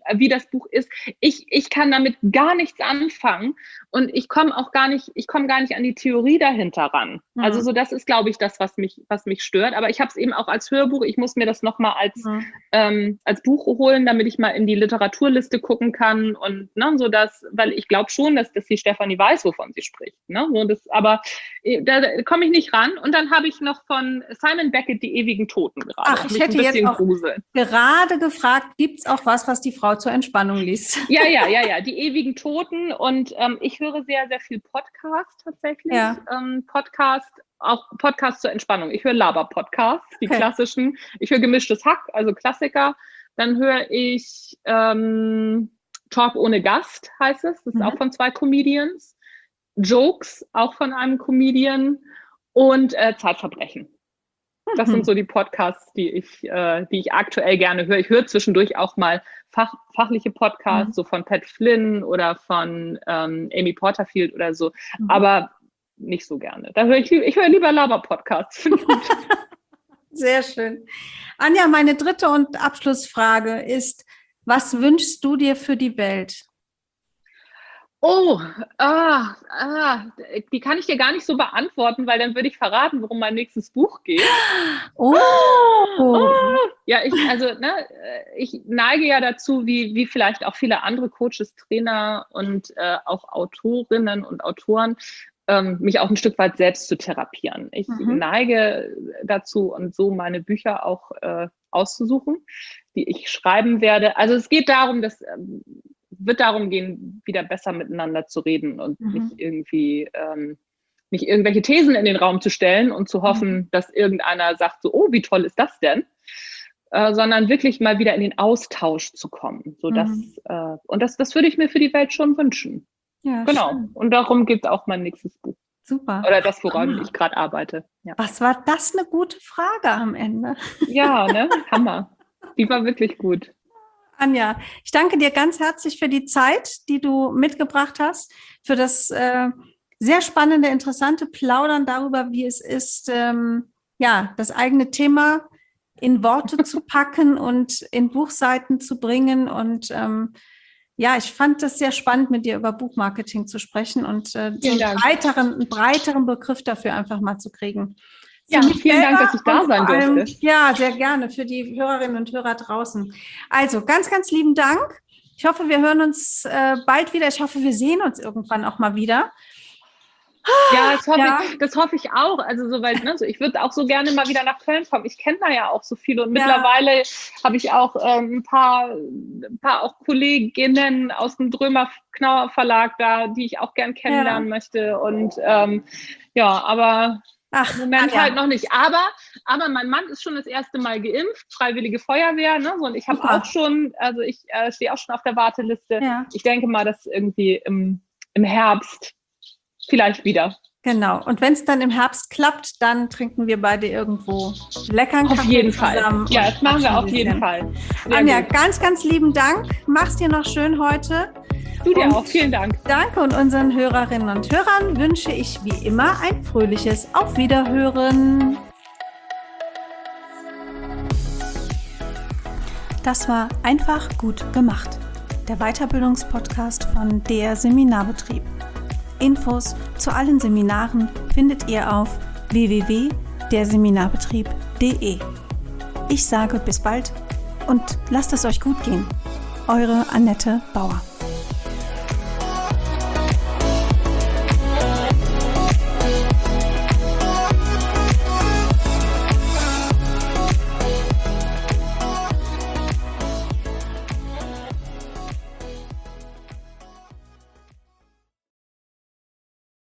wie das Buch ist. Ich kann damit gar nichts anfangen und ich komme gar nicht an die Theorie dahinter ran. Also so, das ist, glaube ich, das, was mich stört. Aber ich habe es eben auch als Hörbuch. Ich muss mir das nochmal als Buch holen, damit ich mal in die Literaturliste gucken kann und so das, weil ich glaube schon, dass die Stefanie weiß, wovon sie spricht. Ne? So das, aber da komme ich nicht ran. Und dann habe ich noch von Simon Beckett die ewigen Toten gerade. Ach, ich hätte jetzt auch gerade gefragt, gibt es auch was die Frau zur Entspannung liest? Ja, die ewigen Toten. Und ich höre sehr, sehr viel Podcast tatsächlich. Ja. Auch Podcast zur Entspannung. Ich höre Laber-Podcasts, die klassischen. Ich höre Gemischtes Hack, also Klassiker. Dann höre ich Talk ohne Gast, heißt es. Das ist auch von 2 Comedians. Jokes, auch von einem Comedian. Und Zeitverbrechen. Das sind so die Podcasts, die ich aktuell gerne höre. Ich höre zwischendurch auch mal fachliche Podcasts, so von Pat Flynn oder von Amy Porterfield oder so, aber nicht so gerne. Ich höre lieber Laber-Podcasts. Sehr schön. Anja, meine 3. und Abschlussfrage ist, was wünschst du dir für die Welt? Die kann ich dir gar nicht so beantworten, weil dann würde ich verraten, worum mein nächstes Buch geht. Ja, ich neige ja dazu, wie vielleicht auch viele andere Coaches, Trainer und auch Autorinnen und Autoren, mich auch ein Stück weit selbst zu therapieren. Ich neige dazu und so meine Bücher auch auszusuchen, die ich schreiben werde. Also es geht darum, wird darum gehen, wieder besser miteinander zu reden und nicht irgendwie nicht irgendwelche Thesen in den Raum zu stellen und zu hoffen, dass irgendeiner sagt so, oh, wie toll ist das denn? Sondern wirklich mal wieder in den Austausch zu kommen. Und das würde ich mir für die Welt schon wünschen. Ja, genau. Schön. Und darum geht es auch mein nächstes Buch. Super. Oder das, woran ich gerade arbeite. Ja. Was war das eine gute Frage am Ende? Ja, ne? Hammer. Die war wirklich gut. Anja, ich danke dir ganz herzlich für die Zeit, die du mitgebracht hast, für das sehr spannende, interessante Plaudern darüber, wie es ist, das eigene Thema in Worte zu packen und in Buchseiten zu bringen. Und ich fand das sehr spannend, mit dir über Buchmarketing zu sprechen und einen breiteren Begriff dafür einfach mal zu kriegen. Ja, vielen Dank, dass ich da sein durfte. Ja, sehr gerne für die Hörerinnen und Hörer draußen. Also ganz, ganz lieben Dank. Ich hoffe, wir hören uns bald wieder. Ich hoffe, wir sehen uns irgendwann auch mal wieder. Ja, das hoffe ich auch. Also soweit, ne? Ich würde auch so gerne mal wieder nach Köln kommen. Ich kenne da ja auch so viele und mittlerweile habe ich auch ein paar auch Kolleginnen aus dem Drömer-Knauer Verlag da, die ich auch gern kennenlernen möchte. Und aber im Moment halt noch nicht. Aber mein Mann ist schon das erste Mal geimpft, Freiwillige Feuerwehr, ne? Und ich habe auch schon, also ich stehe auch schon auf der Warteliste. Ja. Ich denke mal, dass irgendwie im Herbst vielleicht wieder. Genau. Und wenn es dann im Herbst klappt, dann trinken wir beide irgendwo leckeren Kaffee auf jeden zusammen. Fall. Ja, das machen wir auf jeden Fall. Anja, ganz, ganz lieben Dank. Mach's dir noch schön heute. Du dir auch. Vielen Dank. Danke und unseren Hörerinnen und Hörern wünsche ich wie immer ein fröhliches Auf Wiederhören. Das war einfach gut gemacht. Der Weiterbildungspodcast von der Seminarbetrieb. Infos zu allen Seminaren findet ihr auf www.derseminarbetrieb.de. Ich sage bis bald und lasst es euch gut gehen. Eure Annette Bauer.